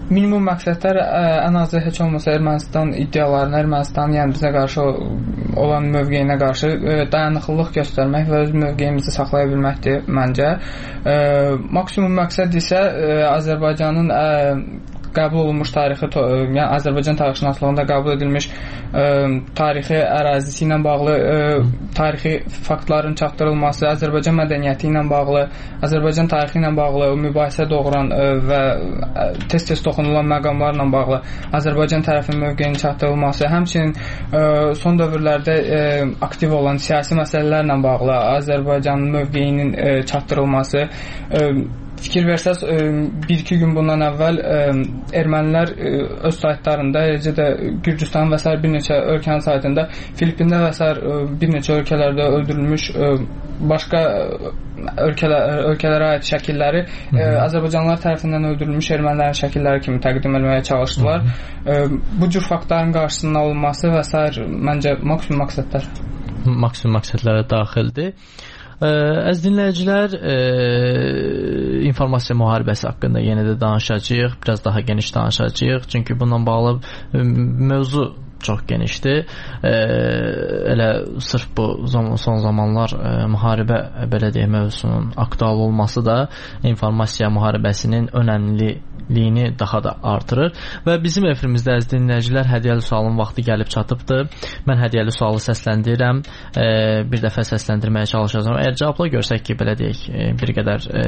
minimum məqsədlər ə, ən azı heç olmasa Ermənistan iddialarına, Ermənistanın yəni bizə qarşı olan mövqeyinə qarşı ə, dayanıqlılıq göstərmək və öz mövqeyimizi saxlaya bilməkdir məncə. Ə, maksimum məqsəd isə ə, Azərbaycanın ə, qəbul olunmuş tarixi, yəni Azərbaycan tarixşünaslığında qəbul edilmiş ə, tarixi ərazisi ilə bağlı ə, tarixi faktların çatdırılması, Azərbaycan mədəniyyəti ilə bağlı, Azərbaycan tarixi ilə bağlı mübahisə doğuran ə, və tez-tez toxunulan məqamlarla bağlı Azərbaycan tərəfinin mövqeyinin çatdırılması, həmçinin ə, son dövrlərdə ə, aktiv olan siyasi məsələlərlə bağlı Azərbaycanın mövqeyinin ə, çatdırılması. Ə, Fikir versəz, bir-iki gün bundan əvvəl ermənilər öz saytlarında, eləcə də Gürcüstan və s. bir neçə ölkənin saytında, Filippində və s. bir neçə ölkələrdə öldürülmüş başqa ölkələr, ölkələrə aid şəkilləri Hı -hı. Azərbaycanlılar tərəfindən öldürülmüş ermənilərin şəkilləri kimi təqdim etməyə çalışdılar. Hı -hı. Bu cür faktların qarşısının alınması və s. məncə maksimum məqsədlər. Maksimum məqsədlərə daxildir. Əziz dinləyicilər, e, informasiya müharibəsi haqqında yenə də danışacağıq, biraz daha geniş danışacağıq, çünki bununla bağlı mövzu çox genişdir. E, elə sırf bu zaman, son zamanlar e, müharibə belə deyək mövzusunun aktual olması da informasiya müharibəsinin önəmliliyini daha da artırır. Və bizim efirimizdə əziz dinləyicilər, hədiyyəli sualın vaxtı gəlib çatıbdır. Mən hədiyyəli sualı səsləndirirəm. E, bir dəfə səsləndirməyə çalışacağam. Əgər cavabla görsək ki, belə deyək, e, bir qədər e,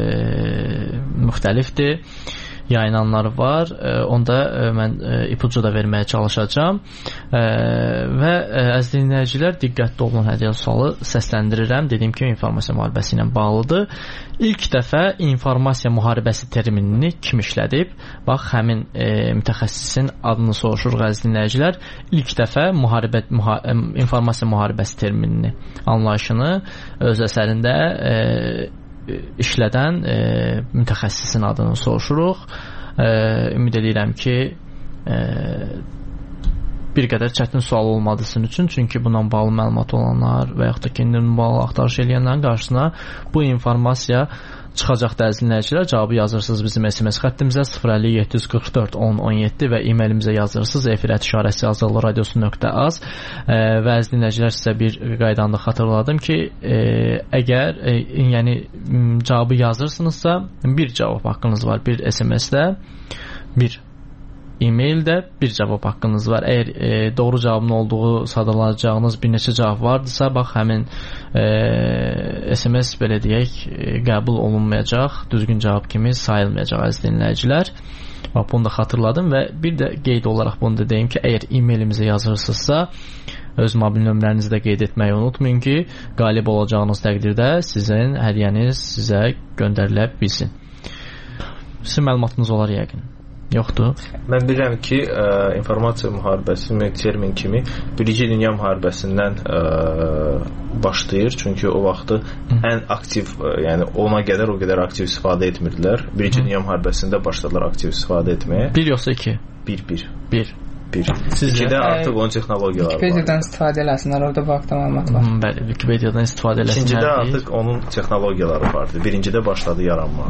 müxtəlifdir, yayınanlar var. E, onda e, mən e, ipucu da verməyə çalışacağam. E, və e, əziz dinləyicilər, diqqətli olun, hədiyyəli sualı səsləndirirəm. Dediyim kimi, informasiya müharibəsi ilə bağlıdır. İlk dəfə informasiya müharibəsi terminini kim işlədib? Bax, həmin e, mütəxəssisin adını soruşuruq, əziz dinləyicilər. İlk dəfə müharibə, müha, informasiya müharibəsi terminini, anlayışını öz əsərində e, işlədən e, mütəxəssisin adını soruşuruq. E, ümid edirəm ki, e, bir qədər çətin sual olmadısın üçün, çünki bununla bağlı məlumat olanlar və yaxud da kendilərini bağlı axtarış edənlərin qarşısına bu informasiya çıxacaq əziz dinləyicilər. Cavabı yazırsınız bizim S M S xəttimizə sıfır əlli yeddi yüz qırx dörd on on yeddi və e-mailimizə yazırsınız efirət işarəsi azadlıq radiosu nöqtə az. E, və əziz dinləyicilər, sizə bir qaydanı da xatırladım ki, e, əgər e, yəni cavabı yazırsınızsa, bir cavab haqqınız var bir S M S-də, bir e-maildə bir cavab haqqınız var. Əgər e, doğru cavabın olduğu sadalanacağınız bir neçə cavab vardısa, bax, həmin e, S M S belə deyək, e, qəbul olunmayacaq, düzgün cavab kimi sayılmayacaq əziz dinləyicilər. Bax, bunu da xatırladım və bir də qeyd olaraq bunu da deyim ki, əgər e-mailimizə yazırsınızsa, öz mobil nömrənizi də qeyd etməyi unutmayın ki, qalib olacağınız təqdirdə sizin hədiyyəniz sizə göndərilə bilsin. Sizin məlumatınız olar yəqin. Yoxdur. Mən bilirəm ki, ə, informasiya müharibəsi termin kimi Birinci Dünya müharibəsindən ə, başlayır. Çünki o vaxtı Hı. ən aktiv, ə, yəni ona qədər o qədər aktiv istifadə etmirdilər. Birinci Hı. Dünya müharibəsində başladılar aktiv istifadə etməyə. Bir yoxsa iki? Bir, bir. Bir. Bir. İkidə artıq onun texnologiyaları var. Wikipediadan istifadə eləsinlər, orada bu haqda məlumat var. Hı, bəli, Wikipediadan istifadə eləsinlər. İkincidə artıq onun texnologiyaları vardı. Birincidə başladı yaranma.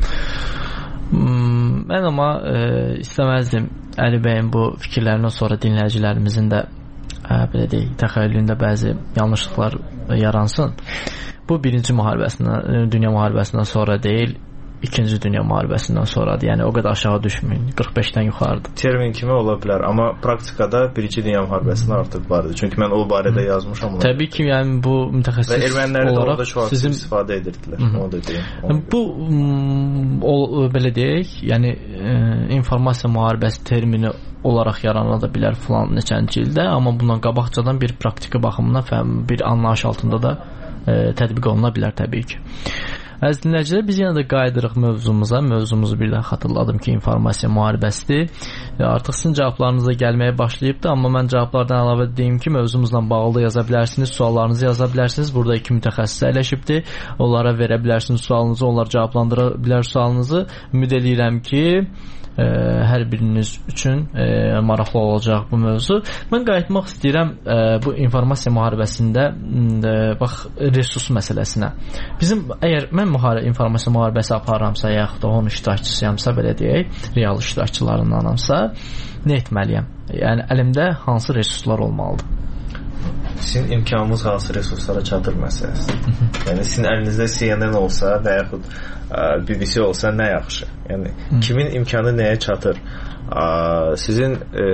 Hmm, mən amma e, istəməzdim Əli bəyin bu fikirlərindən sonra dinləyicilərimizin də e, belə deyək, təxəyyülündə bəzi yanlışlıqlar yaransın. Bu birinci müharibəsindən, dünya müharibəsindən sonra deyil, İkinci Dünya müharibəsindən sonradır. Yəni o qədər aşağı düşməyin. qırx beşdən yuxarıdır. Termin kimi ola bilər, amma praktikada Birinci Dünya müharibəsində artıq vardı. Çünki mən o barədə Hı. yazmışam. Onu. Təbii ki, yəni bu mütəxəssis və ermənilər də orada çox sizin... istifadə edirdilər. Hı -hı. Onu da deyim. Bu o, belə deyək, yəni e, informasiya müharibəsi termini olaraq yarana da bilər filan neçənci ildə, amma bundan qabaqcadan bir praktiki baxımından bir anlayış altında da e, tətbiq oluna bilər təbii ki. Əziz dinləyicilər, biz yenə də qayıdırıq mövzumuza. Mövzumuzu bir daha xatırladım ki, informasiya müharibəsidir. Artıq sizin cavablarınıza gəlməyə başlayıbdır, amma mən cavablardan əlavə deyim ki, mövzumuzla bağlı da yaza bilərsiniz, suallarınızı yaza bilərsiniz. Burada iki mütəxəssis əyləşibdir. Onlara verə bilərsiniz sualınızı, onlar cavablandıra bilər sualınızı. Ümid edirəm ki, e, hər biriniz üçün e, maraqlı olacaq bu mövzu. Mən qayıtmaq istəyirəm e, bu informasiya müharibəsində e, bax resurs məsələsinə. Bizim əgər mən müharibə informasiya müharibəsi aparıramsa, yaxud da onun iştirakçısıyamsa, belə deyək, real iştirakçılarındanamsa, nə etməliyəm? Yəni əlimdə hansı resurslar olmalıdır? Sizin imkanınız hansı resurslara çatır məsələsidir. Yəni sizin əlinizdə C N N olsa və yaxud B B C olsa nə yaxşı. Yəni kimin imkanı nəyə çatır? Sizin e,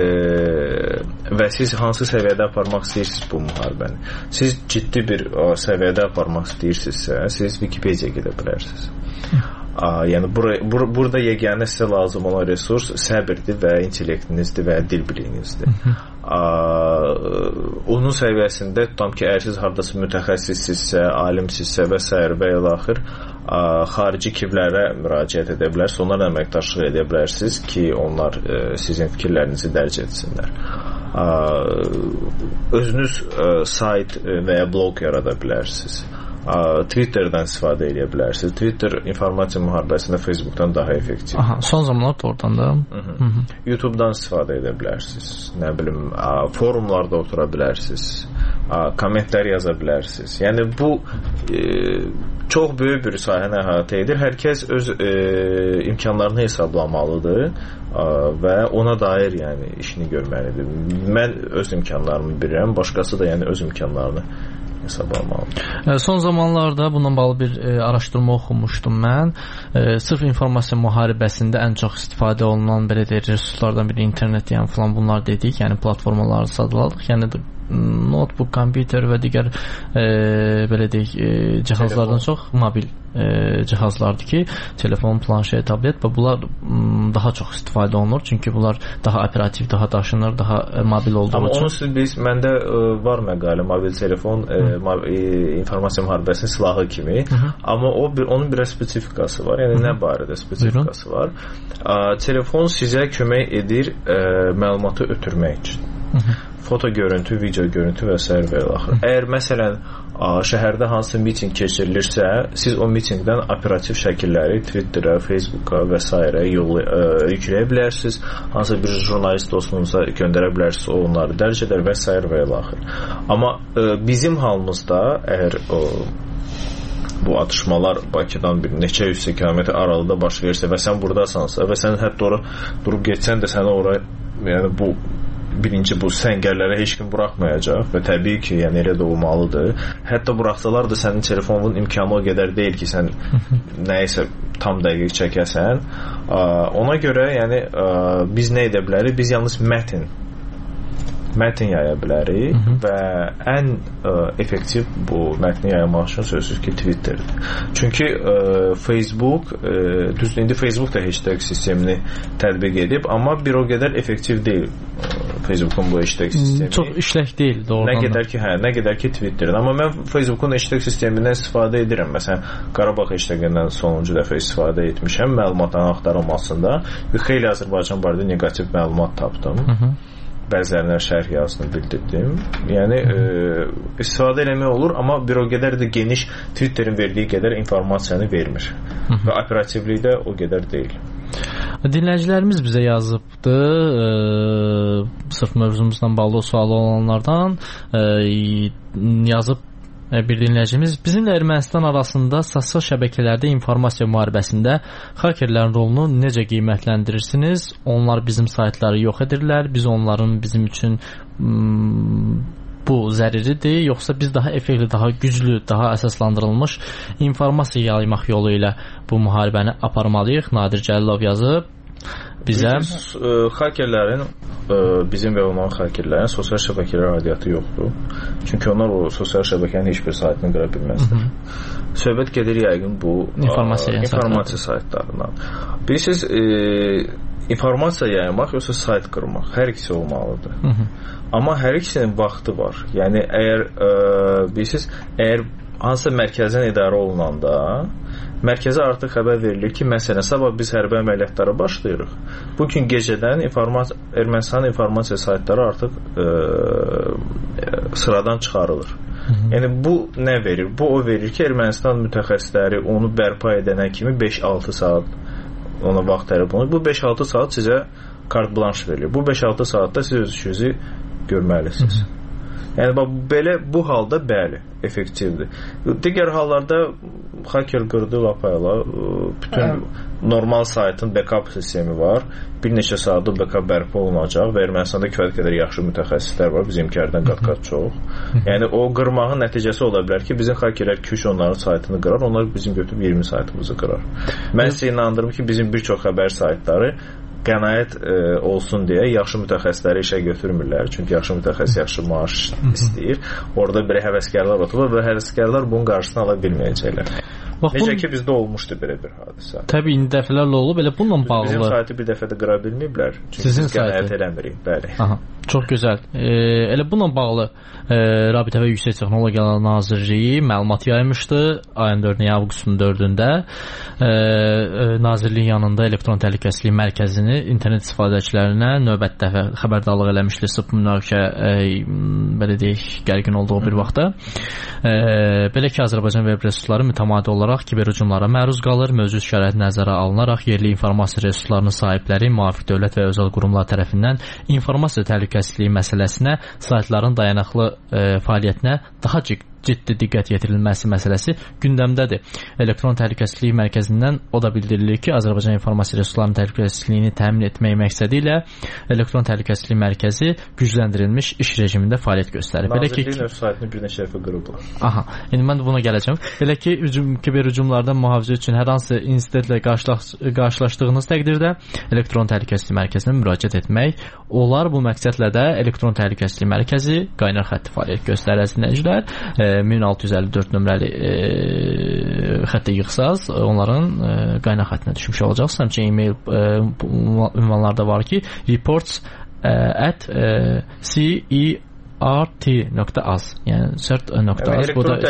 və siz hansı səviyyədə aparmaq istəyirsiniz bu müharibəni? Siz ciddi bir o, səviyyədə aparmaq istəyirsinizsə, siz Wikipedia gedə bilərsiniz. Aa, yəni bura, bur burada yeganə sizə lazım olan resurs səbirdir və intellektinizdir və dil biliyinizdir. Aa, onun səviyyəsində tutam ki, əgər siz hardasa mütəxəssissizsə, alimsizsə və s. və ilaxır xarici kiblərə müraciət edə bilərsiniz, onlarla əməkdaşlıq edə bilərsiniz ki, onlar e, sizin fikirlərinizi dərc etsinlər. Aa, özünüz e, sayt və ya blog yarada bilərsiniz. Twitter'dan istifadə edə bilərsiniz. Twitter informasiya müharibəsində Facebook'dan daha effektiv. Aha, son zamanlarda oradan da. Hı -hı. YouTube'dan istifadə edə bilərsiniz. Nə bilim, forumlarda otura bilərsiniz. Kommentlər yaza bilərsiniz. Yəni bu e, çox böyük bir sahəni əhatə edir. Hər kəs öz e, imkanlarını hesablamalıdır və ona dair yəni işini görməlidir. Mən öz imkanlarımı bilirəm, başqası da yəni öz imkanlarını hesablanmalıdır. Son zamanlarda bununla bağlı bir e, araşdırma oxumuşdum mən. E, sırf informasiya müharibəsində ən çox istifadə olunan belə deyək resurslardan biri internet, yəni falan bunlar dedik, yəni platformaları sadaladık. Yəni notebook, kompüter və digər e, belə deyək e, cihazlardan çox mobil e, cihazlardır ki, telefon, planşet, tablet və bunlar m, daha çox istifadə olunur. Çünki bunlar daha operativ, daha daşınır, daha e, mobil olduğu Amma üçün. Amma onsuz biz, məndə e, var məqalə, mobil telefon e, e, informasiya müharibəsinin silahı kimi. Hı -hı. Amma o bir, onun bir spesifikası var. Yəni Hı -hı. nə barədə spesifikası Buyurun. var? A, telefon sizə kömək edir e, məlumatı ötürmək üçün. Hı -hı. Foto görüntü, video görüntü və s. və ilaxır. Əgər məsələn şəhərdə hansı miting keçirilirsə, siz o mitingdən operativ şəkilləri Twitter'a, Facebook'a və s. yükləyə bilərsiniz. Hansı bir jurnalist dostunuza göndərə bilərsiniz, o onları dərc edər və s. və ilaxır. Amma e, bizim halımızda əgər o bu atışmalar Bakıdan bir neçə yüz kilometr aralıda baş verirsə və sən buradasansa və sən hətta ora durub getsən də səni ora, yəni bu birinci bu səngərlərə heç kim buraxmayacaq və təbii ki, yəni elə də olmalıdır. Hətta buraxsalar da sənin telefonun imkanı o qədər deyil ki, sən nəyisə tam dəqiq çəkəsən. Ona görə, yəni biz nə edə bilərik? Biz yalnız mətn mətn yaya bilərik Hı -hı. və ən ə, effektiv bu mətni yaymaq üçün sözsüz ki, Twitterdir. Çünki ə, Facebook, ə, düzdür, indi Facebook da hashtag sistemini tətbiq edib, amma bir o qədər effektiv deyil Facebook'un bu hashtag sistemi. Çox işlək deyil doğrudan. Nə qədər ki, hə, nə qədər ki Twitter'dir. Amma mən Facebook'un hashtag sistemindən istifadə edirəm. Məsələn, Qarabağ hashtag-indən sonuncu dəfə istifadə etmişəm məlumatların axtarılmasında və xeyli Azərbaycan barədə negativ məlumat tapdım. Hı -hı. Bəzilərinə şərh yazını bildirdim. Yəni e, istifadə eləmək olur, amma bir o qədər də geniş Twitter'in verdiyi qədər informasiyanı vermir. Hı -hı. Və operativlikdə o qədər deyil. Dinləyicilərimiz bizə yazıbdı, e, sırf mövzumuzla bağlı sualı olanlardan e, yazıb bir dinləyicimiz, bizimlə Ermənistan arasında sosial şəbəkələrdə informasiya müharibəsində hakerlərin rolunu necə qiymətləndirirsiniz? Onlar bizim saytları yox edirlər, biz onların bizim üçün m, bu zəruridir, yoxsa biz daha effektiv, daha güclü, daha əsaslandırılmış informasiya yaymaq yolu ilə bu müharibəni aparmalıyıq? Nadir Cəlilov yazıb bizə. Biz, e, hakerlərin e, bizim və onların hakerlərin sosial şəbəkələr aidiyyatı yoxdur. Çünki onlar o sosial şəbəkənin heç bir saytını qıra bilməzlər. Hı -hı. Söhbət gedir yəqin bu informasiya, a, informasiya saytlarından. Bilirsiniz, e, informasiya yaymaq yoxsa sayt qırmaq, hər ikisi olmalıdır. Hı -hı. Amma hər ikisinin vaxtı var. Yəni əgər e, bilirsiniz, əgər hansısa mərkəzdən idarə olunanda mərkəzə artıq xəbər verilir ki, məsələn, sabah biz hərbi əməliyyatlara başlayırıq. Bugün gecədən informasiya, Ermənistan informasiya saytları artıq e, sıradan çıxarılır. Hı -hı. Yəni bu nə verir? Bu o verir ki, Ermənistan mütəxəssisləri onu bərpa edənə kimi beş altı saat ona vaxt tələb olunur. Bu beş altı saat sizə kart blanş verilir. Bu beş altı saatda siz öz işinizi görməlisiniz. Hı -hı. Yəni bax belə bu halda bəli, effektivdir. Digər hallarda hacker qırdı lapayla bütün Ə normal saytın backup sistemi var. Bir neçə saatda backup bərpa olunacaq və Ermənistanda kifayət qədər yaxşı mütəxəssislər var, bizimkilərdən qat-qat çox. Yəni o qırmağın nəticəsi ola bilər ki, bizim hackerlər iki üç onların saytını qırar, onlar bizim götürüb iyirmi saytımızı qırar. Mən sizə inandırım ki, bizim bir çox xəbər saytları qənaət e, olsun deyə yaxşı mütəxəssisləri işə götürmürlər. Çünki yaxşı mütəxəssis yaxşı maaş istəyir. Orada bir həvəskarlar oturur və həvəskarlar bunun qarşısını ala bilməyəcəklər. Bax, necə bunun... ki, bizdə olmuşdu belə bir hadisə. Təbii, indi dəfələrlə olub, elə bununla bağlı. Bizim saytı bir dəfə də qıra bilməyiblər. Çünki sizin biz qənaət eləmirik. Bəli. Aha, çox gözəl. E, elə bununla bağlı e, Rabitə və Yüksək Texnologiyalar Nazirliyi məlumat yaymışdı ayın dördündə, avqustun dördündə. E, e, Nazirliyin yanında elektron təhlükəsizlik mərkəzini internet istifadəçilərinə növbəti dəfə xəbərdarlıq eləmişdi. Sıp münaqişə e, belə deyək, gərgin olduğu bir vaxtda. E, belə ki, Azərbaycan web resursları mütəmadi olaraq kiber hücumlara məruz qalır. Mövcud şərait nəzərə alınaraq yerli informasiya resurslarının sahibləri müvafiq dövlət və özəl qurumlar tərəfindən informasiya təhlükəsizliyi məsələsinə, saytların dayanıqlı e, fəaliyyətinə daha ciddi ciddi diqqət yetirilməsi məsələsi gündəmdədir. Elektron Təhlükəsizlik Mərkəzindən o da bildirilir ki, Azərbaycan informasiya resurslarının təhlükəsizliyini təmin etmək məqsədi ilə Elektron Təhlükəsizlik Mərkəzi gücləndirilmiş iş rejimində fəaliyyət göstərir. Nazirliyin öz saytını bir neçə dəfə qırıblar. Aha, indi mən də buna gələcəm. Belə ki, hücum, kiber hücumlardan mühafizə üçün hər hansı insidentlə qarşılaş, qarşılaşdığınız təqdirdə Elektron Təhlükəsizlik Mərkəzinə müraciət etmək olar. Bu məqsədlə də Elektron Təhlükəsizlik Mərkəzi qaynar xətti fəaliyyət göstərir dinləyicilər. min altı yüz əlli dörd nömrəli e, xəttə yığsaz, onların e, qaynar xəttinə düşmüş olacaqsınız. Həmçinin e-mail e, ünvanlarda var ki, reports e, at e, c e r t nöqtə az, yəni cert nöqtə az. Bu da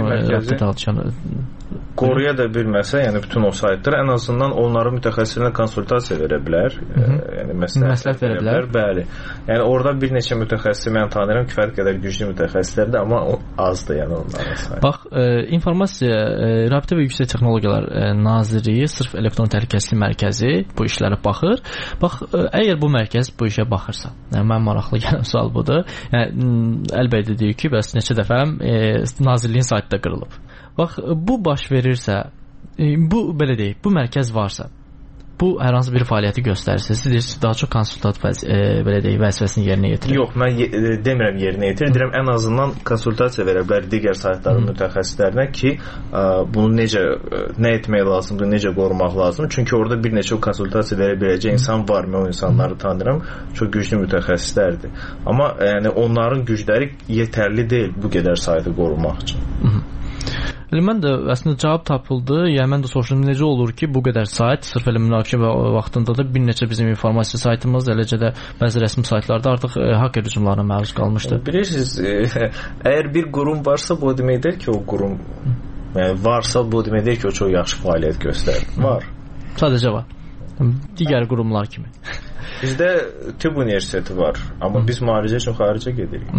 şey, qoruya da bilməsə, yəni bütün o saytlar ən azından onların mütəxəssislərinə konsultasiya verə bilər. Hı -hı. Yəni məsləhət, məsləhət verə bilər. Bəli. Yəni orada bir neçə mütəxəssisi mən tanıyıram, kifayət qədər güclü mütəxəssislərdir, amma azdır yəni onların sayı. Bax, e, informasiya e, Rabitə və Yüksək Texnologiyalar e, Nazirliyi sırf elektron təhlükəsizlik mərkəzi bu işlərə baxır. Bax, e, əgər bu mərkəz bu işə baxırsa, yəni mən maraqlı gələn sual budur. Yəni əlbəttə deyir ki, bəs neçə dəfə e, Nazirliyin saytı da qırılıb. Bax, bu baş verirsə, bu belə deyək, bu mərkəz varsa, bu hər hansı bir fəaliyyəti göstərirsə, siz deyirsiniz daha çox konsultat vəz e, belə deyək, vəzifəsini yerinə yetirir. Yox, mən ye demirəm yerinə yetirir, deyirəm ən azından konsultasiya verə bilər digər saytların Hı. mütəxəssislərinə ki, ə, bunu necə nə etmək lazımdır, necə qorumaq lazımdır. Çünki orada bir neçə konsultasiya verə biləcək insan var, mən o insanları tanıyıram, çox güclü mütəxəssislərdir. Amma yəni onların gücləri yetərli deyil bu qədər saytı qorumaq üçün. Hı. Elə mən də əslində cavab tapıldı. Yəni mən də soruşdum necə olur ki, bu qədər sayt sırf elə münaqişə vaxtında da bir neçə bizim informasiya saytımız, eləcə də bəzi rəsmi saytlarda artıq e, hacker hücumlarına məruz qalmışdı. Bilirsiniz, e, əgər bir qurum varsa bu deməkdir ki, o qurum yəni varsa bu deməkdir ki, o çox yaxşı fəaliyyət göstərir. Var. Sadəcə var. Digər qurumlar kimi. Bizdə Tibb Universiteti var, amma biz müalicə üçün xaricə gedirik.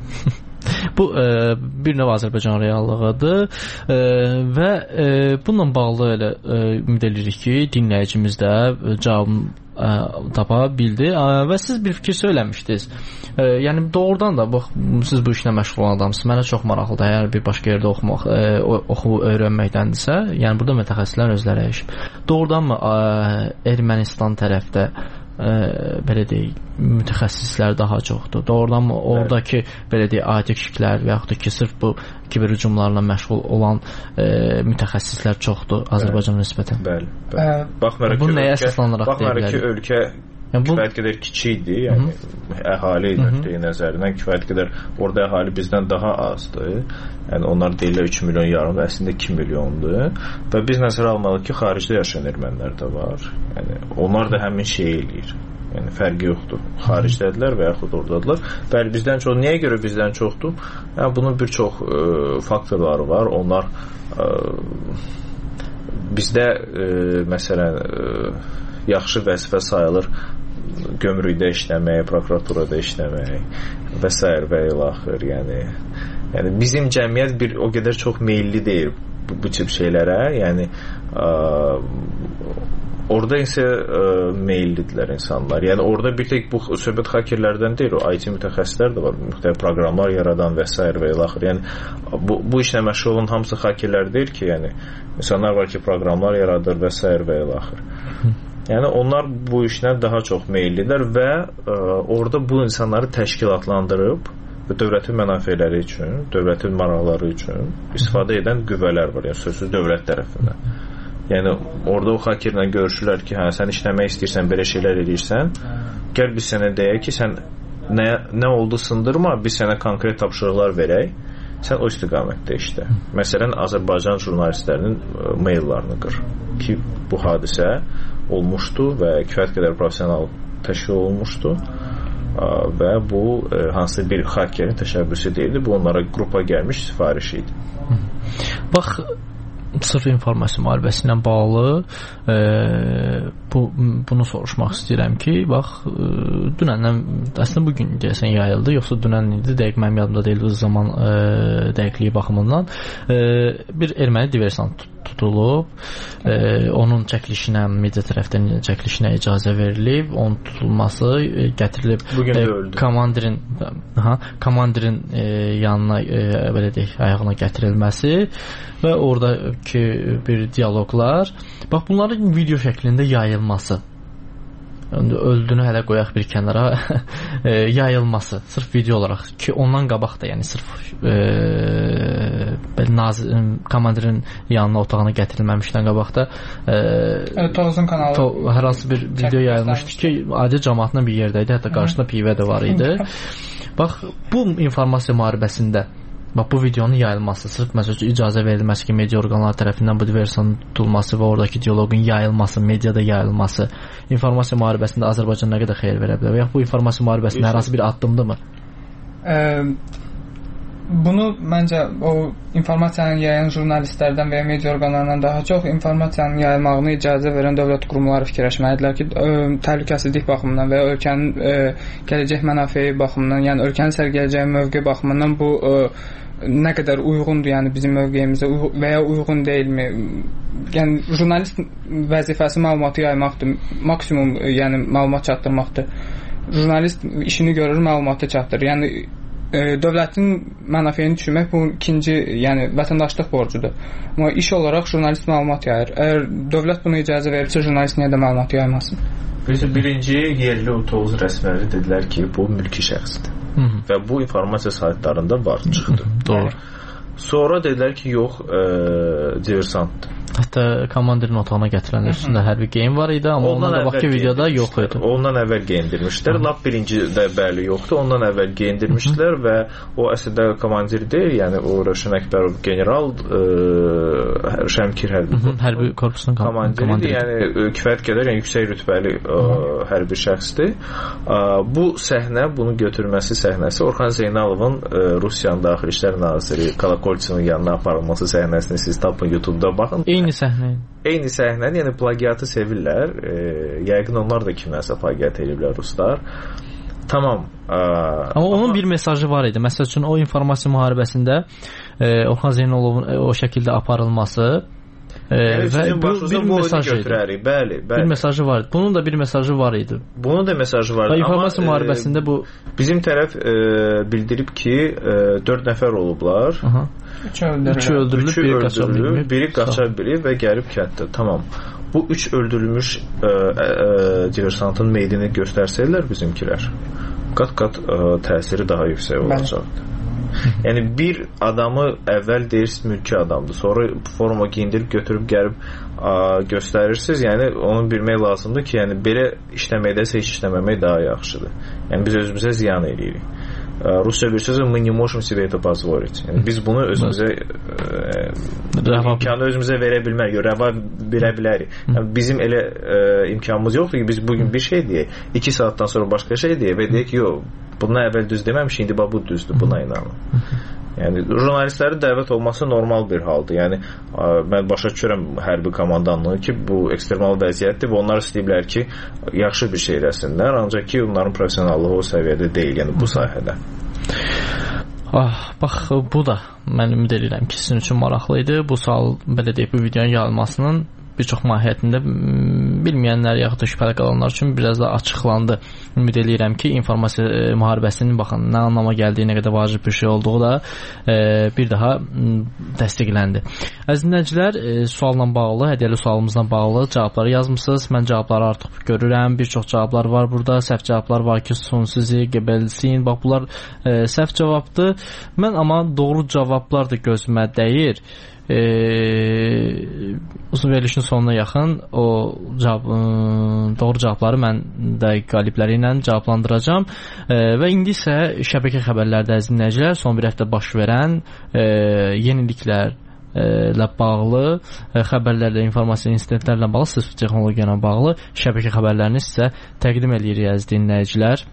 Bu e, bir növ Azərbaycan reallığıdır e, və e, bununla bağlı elə e, ümid edirik ki, dinləyicimiz də cavabını e, tapa bildi e, və siz bir fikir söyləmişdiniz. E, yəni doğrudan da bax, siz bu işlə məşğul olan adamsınız. Mənə çox maraqlıdır. Əgər bir başqa yerdə oxumaq, e, oxu öyrənməkdəndirsə, yəni burada mütəxəssislər özləri əyişib. Doğrudanmı e, Ermənistan tərəfdə Ə, belə deyək, mütəxəssislər daha çoxdur. Doğrudanmı oradakı belə deyək, adi kişilər və yaxud da ki, sırf bu kiber hücumlarla məşğul olan ə, mütəxəssislər çoxdur Azərbaycana nisbətən? Bəli, bəli. Baxmayaraq ki, nəyə əsaslanaraq baxmayaraq ki, ölkə yəni bu... kifayət qədər kiçikdir, yəni Hı -hı. əhali nöqteyi nəzərindən kifayət qədər orada əhali bizdən daha azdır. Yəni onlar deyirlər üç milyon yarım, əslində iki milyondur. Və biz nəzərə almalıyıq ki, xaricdə yaşayan ermənilər də var. Yəni onlar da həmin şey eləyir. Yəni fərqi yoxdur. Xaricdədirlər və yaxud oradadılar. Bəli, bizdən çox. Niyə görə bizdən çoxdur? Yəni bunun bir çox ə, faktorları var. Onlar ə, bizdə ə, məsələn ə, yaxşı vəzifə sayılır gömrükdə işləmək, prokuraturada işləmək və s. və ilaxır. Yəni, yəni bizim cəmiyyət bir o qədər çox meyilli deyil bu, bu tip şeylərə. Yəni ə, orada isə ə, meyllidirlər insanlar. Yəni orada bir tek bu söhbət hakerlərdən deyil, o I T mütəxəssislər də var, müxtəlif proqramlar yaradan və s. və ilaxır. Yəni bu, bu işlə məşğul olan hamısı hakerlər deyil ki, yəni insanlar var ki, proqramlar yaradır və s. və ilaxır. Yəni onlar bu işlə daha çox meyllidirlər və ə, orada bu insanları təşkilatlandırıb və dövlətin mənafeləri üçün, dövlətin maraqları üçün istifadə edən qüvvələr var, yəni sözsüz dövlət tərəfindən. Yəni orada o hakerlə görüşürlər ki, hə, sən işləmək istəyirsən, belə şeylər edirsən, gəl biz sənə deyək ki, sən nə, nə oldu sındırma, biz sənə konkret tapşırıqlar verək, sən o istiqamətdə işlə. Məsələn, Azərbaycan jurnalistlərinin ə, maillarını qır ki, bu hadisə olmuşdu və kifayət qədər professional təşkil olunmuşdu və bu hansı bir hakerin təşəbbüsü deyildi, bu onlara qrupa gəlmiş sifariş idi. Bax, sırf informasiya müharibəsi ilə bağlı e, bu, bunu soruşmaq istəyirəm ki, bax, e, dünəndən, əslində bugün deyəsən yayıldı, yoxsa dünən idi, dəqiq mənim yadımda deyil, o zaman e, dəqiqliyi baxımından e, bir erməni diversant tutulub, e, onun çəkilişinə, media tərəfdən çəkilişinə icazə verilib, onun tutulması e, gətirilib bugün də e, öldü. Komandirin aha, komandirin e, yanına e, belə deyək, ayağına gətirilməsi və oradakı bir dialoqlar, bax bunların video şəklində yayılması, öldüyünü hələ qoyaq bir kənara, e, yayılması sırf video olaraq ki, ondan qabaq da, yəni sırf e, nazir, komandirin yanına, otağına gətirilməmişdən qabaq da e, Tovuzun kanalı to, hər hansı bir video yayılmışdı ki, adi cəmaatla bir yerdəydi, hətta qarşısında pivə də var idi. Bax, bu informasiya müharibəsində bax, bu videonun yayılması, sırf məsəl üçün icazə verilməsi ki, media orqanları tərəfindən bu diversanın tutulması və oradakı dialoqun yayılması, mediada yayılması informasiya müharibəsində Azərbaycan nə qədər xeyir verə bilər? Və yaxud bu informasiya müharibəsində hər hansı bir addımdırmı? E, bunu məncə o informasiyanın yayan jurnalistlərdən və ya media orqanlarından daha çox informasiyanın yayılmağını icazə verən dövlət qurumları fikirləşməlidirlər ki, ə, təhlükəsizlik baxımından və ya ölkənin ə, gələcək mənafeyi baxımından, yəni ölkənin sərgiləcəyi mövqe baxımından bu ə, nə qədər uyğundur, yəni bizim mövqeyimizə və ya uyğun deyilmi? Yəni jurnalist vəzifəsi məlumatı yaymaqdır, maksimum yəni məlumat çatdırmaqdır. Jurnalist işini görür, məlumatı çatdırır. Yəni e, dövlətin mənafeyini düşürmək bu ikinci, yəni vətəndaşlıq borcudur. Amma iş olaraq jurnalist məlumat yayır. Əgər dövlət buna icazə verirsə, jurnalist niyə də məlumat yaymasın? Birinci yerli Tovuz rəsmiləri dedilər ki, bu mülki şəxsdir. Hı -hı. Və bu informasiya saytlarında var, çıxdı. Doğru. Sonra dedilər ki, yox, e, diversantdır. Hətta komandirin otağına gətirəndə üstündə hərbi geyim var idi, amma ondan, ondan qabaqki videoda yox idi. Ondan əvvəl geyindirmişdilər. Lap birincidə bəli yoxdur. Ondan əvvəl geyindirmişdilər və o əslində komandir deyil, yəni o Rövşən Əkbərov general e, Şəmkir hərbi, hərbi korpusunun komandiridir. komandiridir. Yəni kifayət qədər, yəni yüksək rütbəli e, hərbi şəxsdir. E, bu səhnə, bunu götürməsi səhnəsi Orxan Zeynalovun e, Rusiyanın Daxili İşlər naziri Kolokoltsevin yanına aparılması səhnəsini siz tapın YouTube-da baxın. Eyni səhnə. Eyni səhnəni, yəni plagiatı sevirlər. E, yəqin onlar da kiməsə plagiat ediblər ruslar. Tamam. E, amma onun amma bir mesajı var idi. Məsəl üçün o informasiya müharibəsində e, Orxan Zeynalovun e, o şəkildə aparılması e, yəni, və bu bir mesaj idi. Bəli, bəli. Bir mesajı var idi. Bunun da bir mesajı var idi. Bunun da mesajı var idi. İnformasiya müharibəsində e, bu bizim tərəf e, bildirib ki, e, dörd nəfər olublar. Aha. Üç öldürülüb, Üçü öldürülüb, Üçü biri öldürülüb, biri qaça bilib və gəlib kənddə. Tamam. Bu üç öldürülmüş e, e, diversantın meydini göstərsəydilər bizimkilər, qat-qat e, təsiri daha yüksək olacaqdı. Yəni bir adamı əvvəl deyirsiniz mülki adamdır, sonra forma giyindirib götürüb gəlib ə, göstərirsiniz. Yəni onu bilmək lazımdır ki, yəni belə işləməkdəsə heç işləməmək daha yaxşıdır. Yəni biz özümüzə ziyan eləyirik. Rusça bir sözü мы не можем себе это позволить. Yəni biz bunu özümüzə ə, imkanı özümüzə verə bilmərik, rəva bilə bilərik. Yəni bizim elə ə, imkanımız yoxdur ki, biz bugün bir şey deyək, iki saatdan sonra başqa şey deyək və deyək ki, yox, bundan əvvəl düz deməmiş, indi bu düzdür, buna inanın. Yəni jurnalistlərin dəvət olması normal bir haldır. Yəni ə, mən başa düşürəm hərbi komandanlığı ki, bu ekstremal vəziyyətdir və onlar istəyiblər ki, yaxşı bir şey eləsinlər, ancaq ki, onların professionallığı o səviyyədə deyil, yəni bu sahədə. Ah, bax, bu da mən ümid edirəm ki, sizin üçün maraqlı idi. Bu sual, belə deyək, bu videonun yayılmasının bir çox mahiyyətində bilməyənlər yaxud da şübhəli qalanlar üçün biraz da açıqlandı. Ümid edirəm ki, informasiya müharibəsinin baxın nə anlama gəldiyi, nə qədər vacib bir şey olduğu da e, bir daha təsdiqləndi. Əziz dinləyicilər, e, sualla bağlı, hədiyyəli sualımızla bağlı cavabları yazmısınız. Mən cavabları artıq görürəm. Bir çox cavablar var burada. Səhv cavablar var ki, sonsuzi, gebelsin. Bax, bunlar e, səhv cavabdır. Mən amma doğru cavablar da gözümə dəyir. E, uzun verilişin sonuna yaxın o cavab, e, doğru cavabları mən də qalibləri ilə cavablandıracağam. E, və indi isə şəbəkə xəbərlərdə əziz dinləyicilər, son bir həftə baş verən e, yeniliklər ilə bağlı xəbərlərlə, informasiya insidentlərlə bağlı, sırf texnologiya ilə bağlı şəbəkə xəbərlərini sizə təqdim edirik əziz dinləyicilər.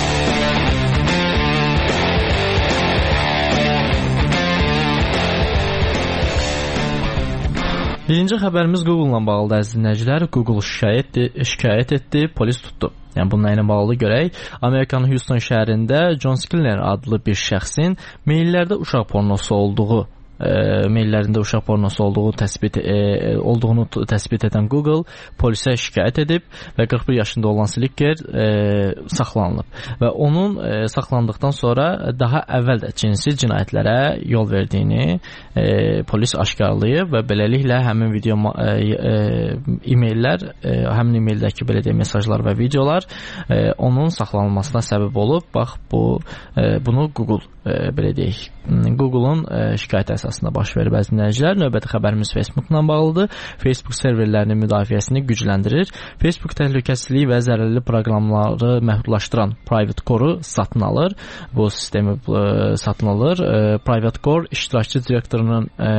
Birinci xəbərimiz Google-la bağlıdır əziz dinləyicilər. Google şikayət, şikayət etdi, polis tutdu. Yəni bununla ilə bağlı görək. Amerikanın Houston şəhərində John Skinner adlı bir şəxsin meyllərdə uşaq pornosu olduğu E, meyllərində uşaq pornosu olduğu təsbit e, olduğunu təsbit edən Google polisə şikayət edib və qırx bir yaşında olan Slicker e, saxlanılıb və onun e, saxlandıqdan sonra daha əvvəl də cinsi cinayətlərə yol verdiyini e, polis aşkarlayıb və beləliklə həmin video e, e, e-maillər, e, həmin e-maildəki belə deyək mesajlar və videolar e, onun saxlanılmasına səbəb olub. Bax bu e, bunu Google e, belə deyək Google-un e, şikayət əsasında baş verib əziz dinləyicilər. Növbəti xəbərimiz Facebook-la bağlıdır. Facebook serverlərinin müdafiəsini gücləndirir. Facebook təhlükəsizliyi və zərərli proqramları məhdudlaşdıran Private Core-u satın alır. Bu sistemi e, satın alır. E, Private Core iştirakçı direktorunun e,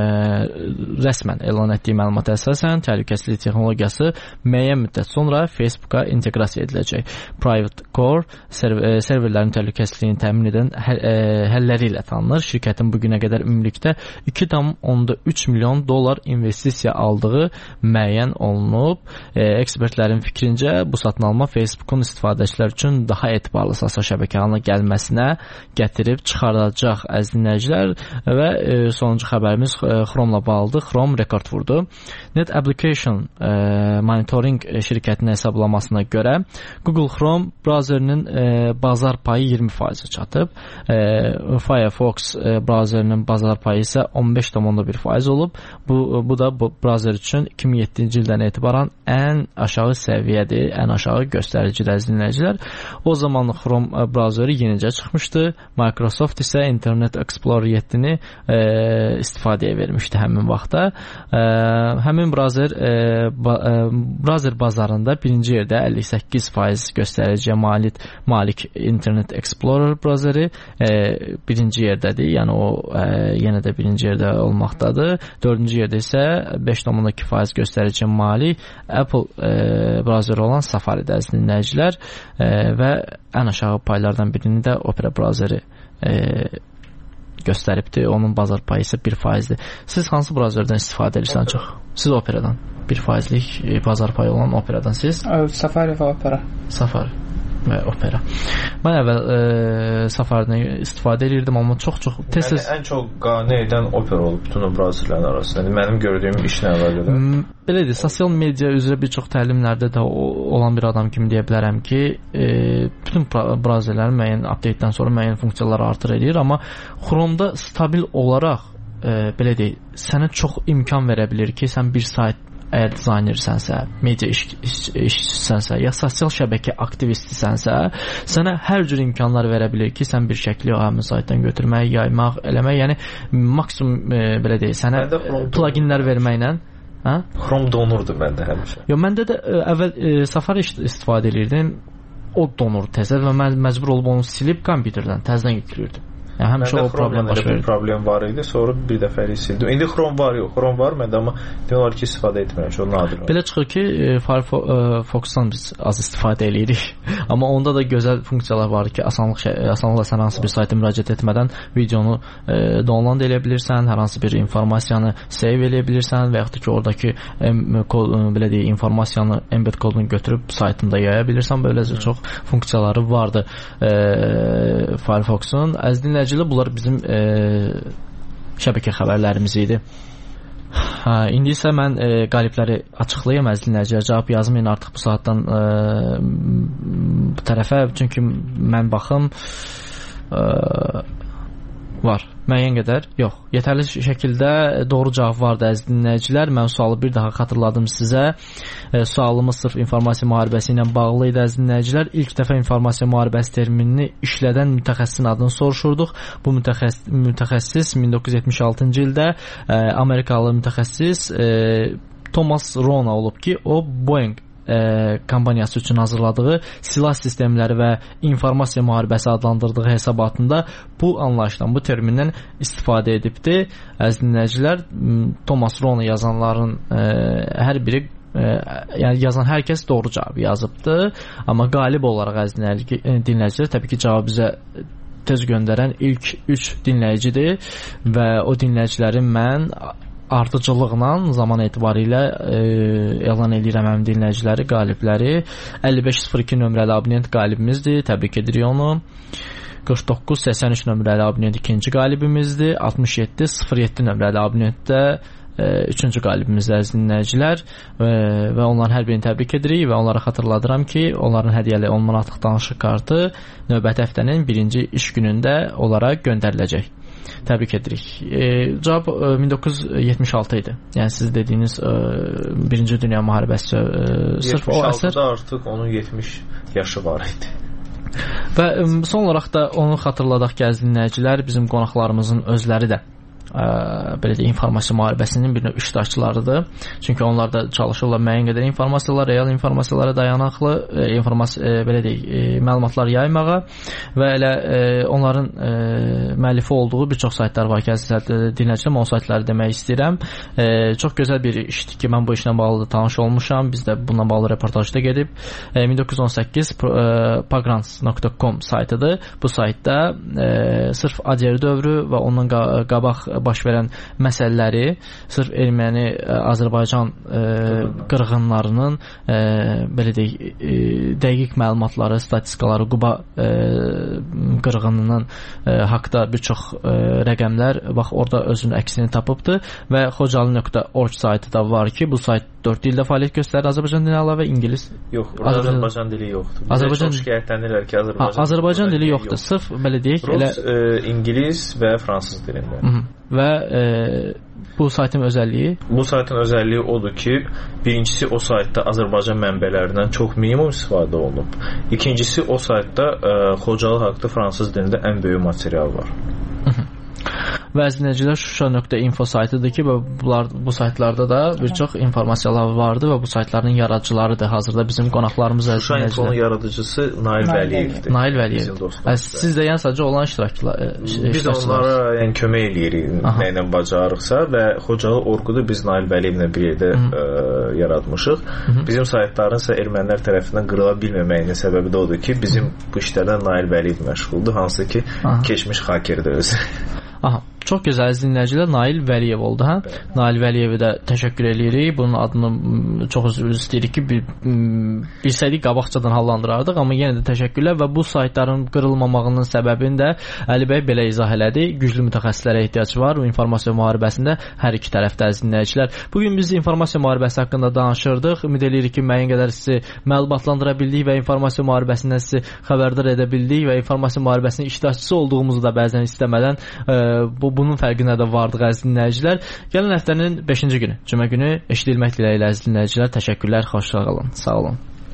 rəsmən elan etdiyi məlumata əsasən təhlükəsizlik texnologiyası müəyyən müddət sonra Facebooka inteqrasiya ediləcək. Private Core server, e, serverlərin təhlükəsizliyini təmin edən həl, e, həlləri ilə tanınır. Şirkətin bugünə qədər ümumilikdə iki tam onda üç milyon dollar investisiya aldığı müəyyən olunub. E, ekspertlərin fikrincə bu satın alma Facebookun istifadəçilər üçün daha etibarlı sosial şəbəkə halına gəlməsinə gətirib çıxardacaq əziz dinləyicilər. Və e, sonuncu xəbərimiz e, Chrome-la bağlıdır. Chrome rekord vurdu. Net Application e, Monitoring şirkətinin hesablamasına görə Google Chrome browserinin e, bazar payı iyirmi faiz çatıb. E, Firefox e, browserinin bazar payı isə on beş tam onda bir faiz olub. Bu, bu da bu browser üçün iki min yeddinci ildən etibarən ən aşağı səviyyədir, ən aşağı göstəricidir əziz dinləyicilər. O zaman Chrome browseri yenicə çıxmışdı. Microsoft isə Internet Explorer yeddini e, istifadəyə vermişdi həmin vaxtda. E, həmin browser e, ba, e, browser bazarında birinci yerdə əlli səkkiz faiz göstəriciyə malik, malik Internet Explorer browseri e, birinci yerdədir. Yəni o e, yenə də birinci yerdə olmaqdadır. Dördüncü yerdə isə beş tam onda iki faiz göstərici malik Apple e, browseri olan Safari-də əziz dinləyicilər e, və ən aşağı paylardan birini də Opera browseri e, göstəribdir. Onun bazar payı isə bir faizdir. Siz hansı browserdən istifadə edirsən çox? Siz Operadan. bir faizlik e, bazar payı olan Operadan siz? Safari və Opera. Safari və Opera. Mən əvvəl e, Safari-dən istifadə edirdim, amma çox-çox tez-tez ən çox qane edən Opera olub bütün o browserlərin arasında. Yəni, mənim gördüyüm işin əvvəldə. Belədir, sosial media üzrə bir çox təlimlərdə də olan bir adam kimi deyə bilərəm ki, e, bütün browserlərin müəyyən update-dən sonra müəyyən funksiyaları artır edir, amma Chrome-da stabil olaraq e, belə deyək, sənə çox imkan verə bilir ki, sən bir sayt əgər dizaynersənsə, media iş, iş, işçisənsə, ya sosial şəbəkə aktivistisənsə, sənə hər cür imkanlar verə bilir ki, sən bir şəkli həmin saytdan götürmək, yaymaq, eləmək, yəni maksimum e, belə deyək, sənə pluginlər verməklə. Hə? Chrome donurdu məndə həmişə. Yox, məndə də ə, əvvəl ə, Safari istifadə edirdim. O donur təzə və mən məcbur olub onu silib kompüterdən təzədən yükləyirdim. Yəni həmişə o problem baş verir. Problem var idi, sonra bir dəfəlik sildim. İndi Chrome var yox, Chrome var məndə, amma demək olar ki, istifadə etmirəm, çox nadir. Belə çıxır ki, Firefox-dan biz az istifadə eləyirik. Amma onda da gözəl funksiyalar var ki, asanlıq asanlıqla sən hansı bir sayta müraciət etmədən videonu e, download edə bilirsən, hər hansı bir informasiyanı save edə bilirsən və yaxud da ki, oradakı em, kod, belə deyək, informasiyanı embed kodunu götürüb saytında yaya bilirsən. Böyləcə çox funksiyaları vardı e, Firefox-un. Əziz dinləyicilər, bunlar bizim e, şəbəkə xəbərlərimiz idi. Hə, indi isə mən e, qalibləri açıqlayım əziz dinləyicilər. Cavab yazmayın artıq bu saatdan e, bu tərəfə, çünki mən baxım e, var. Müəyyən qədər yox. Yetərli şəkildə doğru cavab vardı əziz dinləyicilər. Mən sualı bir daha xatırladım sizə. E, sualımız sırf informasiya müharibəsi ilə bağlı idi əziz dinləyicilər. İlk dəfə informasiya müharibəsi terminini işlədən mütəxəssisin adını soruşurduq. Bu mütəxəssis, mütəxəssis min doqquz yüz yetmiş altıncı ildə e, Amerikalı mütəxəssis e, Thomas Rona olub ki, o Boeing E, kampaniyası üçün hazırladığı silah sistemləri və informasiya müharibəsi adlandırdığı hesabatında bu anlayışdan, bu termindən istifadə edibdi. Əziz dinləyicilər, Thomas Rona yazanların e, hər biri e, yəni yazan hər kəs doğru cavabı yazıbdı. Amma qalib olaraq əziz dinləyicilər, təbii ki, cavabı bizə tez göndərən ilk üç dinləyicidir və o dinləyicilərin mən ardıcıllıqla zaman etibarilə e, elan edirəm həmin dinləyiciləri, qalibləri. əlli beş sıfır iki nömrəli abonent qalibimizdir. Təbrik edirik onu. qırx doqquz səksən üç nömrəli abonent ikinci qalibimizdir. altmış yeddi sıfır yeddi nömrəli abonentdə e, üçüncü qalibimizdir əziz dinləyicilər. E, və onların hər birini təbrik edirik və onlara xatırladıram ki, onların hədiyyəli on manatlıq danışıq kartı növbəti həftənin birinci iş günündə onlara göndəriləcək. Təbrik edirik. E, cavab e, min doqquz yüz yetmiş altı idi. Yəni siz dediyiniz e, Birinci Dünya müharibəsi e, sırf o əsər. yetmiş altıda artıq onun yetmiş yaşı var idi. Və e, son olaraq da onu xatırladaq ki, əziz dinləyicilər, bizim qonaqlarımızın özləri də ə, belə də informasiya müharibəsinin bir növ iştirakçılarıdır. Çünki onlar da çalışırlar müəyyən qədər informasiyalar, real informasiyalara dayanaqlı e, informasiya e, belə deyək, e, məlumatlar yaymağa və elə e, onların e, müəllifi olduğu bir çox saytlar var ki, əziz dinləyicilər, o saytları demək istəyirəm. E, çox gözəl bir işdir ki, mən bu işlə bağlı da tanış olmuşam. Biz də bununla bağlı reportajda gedib. E, min doqquz yüz on səkkiz pagrants nöqtə com saytıdır. Bu saytda e, sırf ADR dövrü və ondan qabaq baş verən məsələləri, sırf erməni Azərbaycan e, qırğınlarının e, belə deyək, e, dəqiq məlumatları, statistikaları, Quba e, qırğınının e, haqda bir çox e, rəqəmlər bax orada özünün əksini tapıbdı və xocalı nöqtə org saytı da var ki, bu sayt dörd dildə fəaliyyət göstərir, Azərbaycan dili əlavə ingilis. Yox, Azərbaycan, Azərbaycan dili yoxdur. Azərbaycan şikayətlənirlər ki, Azərbaycan, ha, Azərbaycan dili yoxdur. yoxdur. Sırf belə deyək, Rus, elə e, ingilis və fransız dilində. Hı -hı. Və e, bu saytın özəlliyi? Bu saytın özəlliyi odur ki, birincisi o saytda Azərbaycan mənbələrindən çox minimum istifadə olunub. İkincisi o saytda e, Xocalı haqqında fransız dilində ən böyük material var. Hı -hı. Və əzinəcilər Şuşa nöqtə info saytıdır ki, bunlar, bu saytlarda da bir çox informasiyalar vardı və bu saytların yaradıcılarıdır. Hazırda bizim qonaqlarımız əzinəcilər. Şuşa infonun yaradıcısı Nail Vəliyevdir. Nail Vəliyev. Siz də yəni sadəcə olan iştirakçılar. Biz onlara yəni, kömək eləyirik nə ilə bacarıqsa və Xocalı orqudu biz Nail Vəliyevlə bir yerdə ə, yaratmışıq. Hı -hı. Bizim saytların isə ermənilər tərəfindən qırıla bilməməyinin səbəbi də odur ki, bizim bu işlərdən Nail Vəliyev məşğuldur, hansı ki, Aha. keçmiş hakeridir özü. Aha, çox gözəl əziz dinləyicilər, Nail Vəliyev oldu, hə? Nail Vəliyevə də təşəkkür edirik. Bunun adını çox üzr istəyirik ki, bir, bilsəydik qabaqcadan hallandırardıq, amma yenə də təşəkkürlər və bu saytların qırılmamağının səbəbini də Əli bəy belə izah elədi. Güclü mütəxəssislərə ehtiyac var bu informasiya müharibəsində hər iki tərəfdə əziz dinləyicilər. Bu gün biz informasiya müharibəsi haqqında danışırdıq. Ümid edirik ki, müəyyən qədər sizi məlumatlandıra bildik və informasiya müharibəsindən sizi xəbərdar edə bildik və informasiya müharibəsinin iştirakçısı olduğumuzu da bəzən istəmədən e, Bu, bunun fərqinə də vardıq əziz dinləyicilər. Gələn həftənin beşinci günü, cümə günü eşidilmək diləyilə əziz dinləyicilər. Təşəkkürlər, xoş qalın. Sağ olun.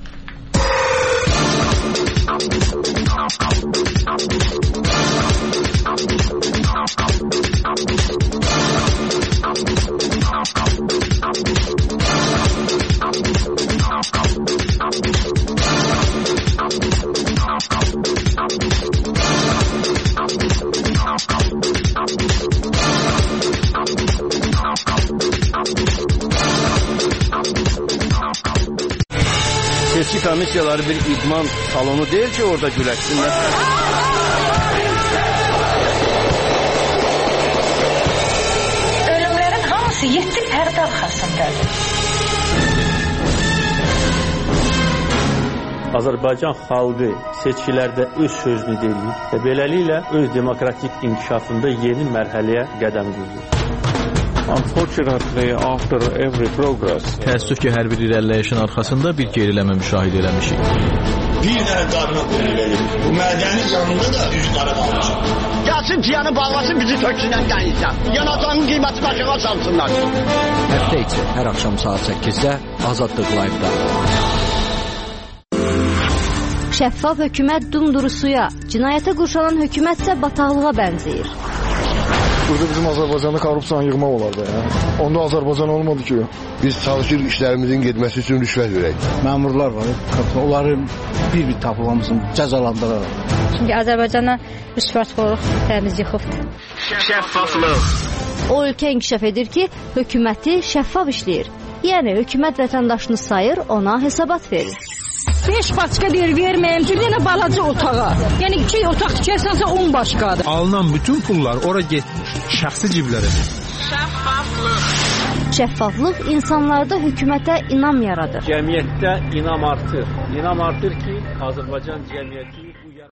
Seçki komissiyaları bir idman salonu deyil ki, orada güləşsinlər. Ölümlərin hamısı yeddi pərdə arxasındadır. Azərbaycan xalqı seçkilərdə öz sözünü deyir və beləliklə öz demokratik inkişafında yeni mərhələyə qədəm qoyur. Unfortunately, after every progress, təəssüf ki, hər bir irəliləyişin arxasında bir geriləmə müşahidə eləmişik. Bir dənə qarına verir. Bu mədənin yanında da üzü qara qalmışıq. Gəlsin ciyanı bağlasın, bizi töksünən gəlirsən. Yanacağın qiyməti başına salsınlar. Həftə içi hər axşam saat səkkizdə Azadlıq Live-da. Şəffaf hökumət dumduru suya, cinayətə qurşanan hökumət isə bataqlığa bənzəyir. Burada bizim Azərbaycanda korrupsiyanı yığmaq olardı ya. Onda Azərbaycan olmadı ki. Biz çalışır işlərimizin getməsi üçün rüşvət verək. Məmurlar var, onları bir-bir tapılamışsın, cəzalandıraraq. Çünki Azərbaycana rüşvətxorluq təmiz yıxıbdır. Şəffaflıq. O ölkə inkişaf edir ki, hökuməti şəffaf işləyir. Yəni hökumət vətəndaşını sayır, ona hesabat verir. beş başqa deyir, verməyəm ki, yenə balaca otağa. Yəni iki otaq tikərsənsə on başqadır. Alınan bütün pullar ora getmiş, şəxsi ciblərə. Şəffaflıq. Şəffaflıq insanlarda hökumətə inam yaradır. Cəmiyyətdə inam artır. İnam artır ki, Azərbaycan cəmiyyəti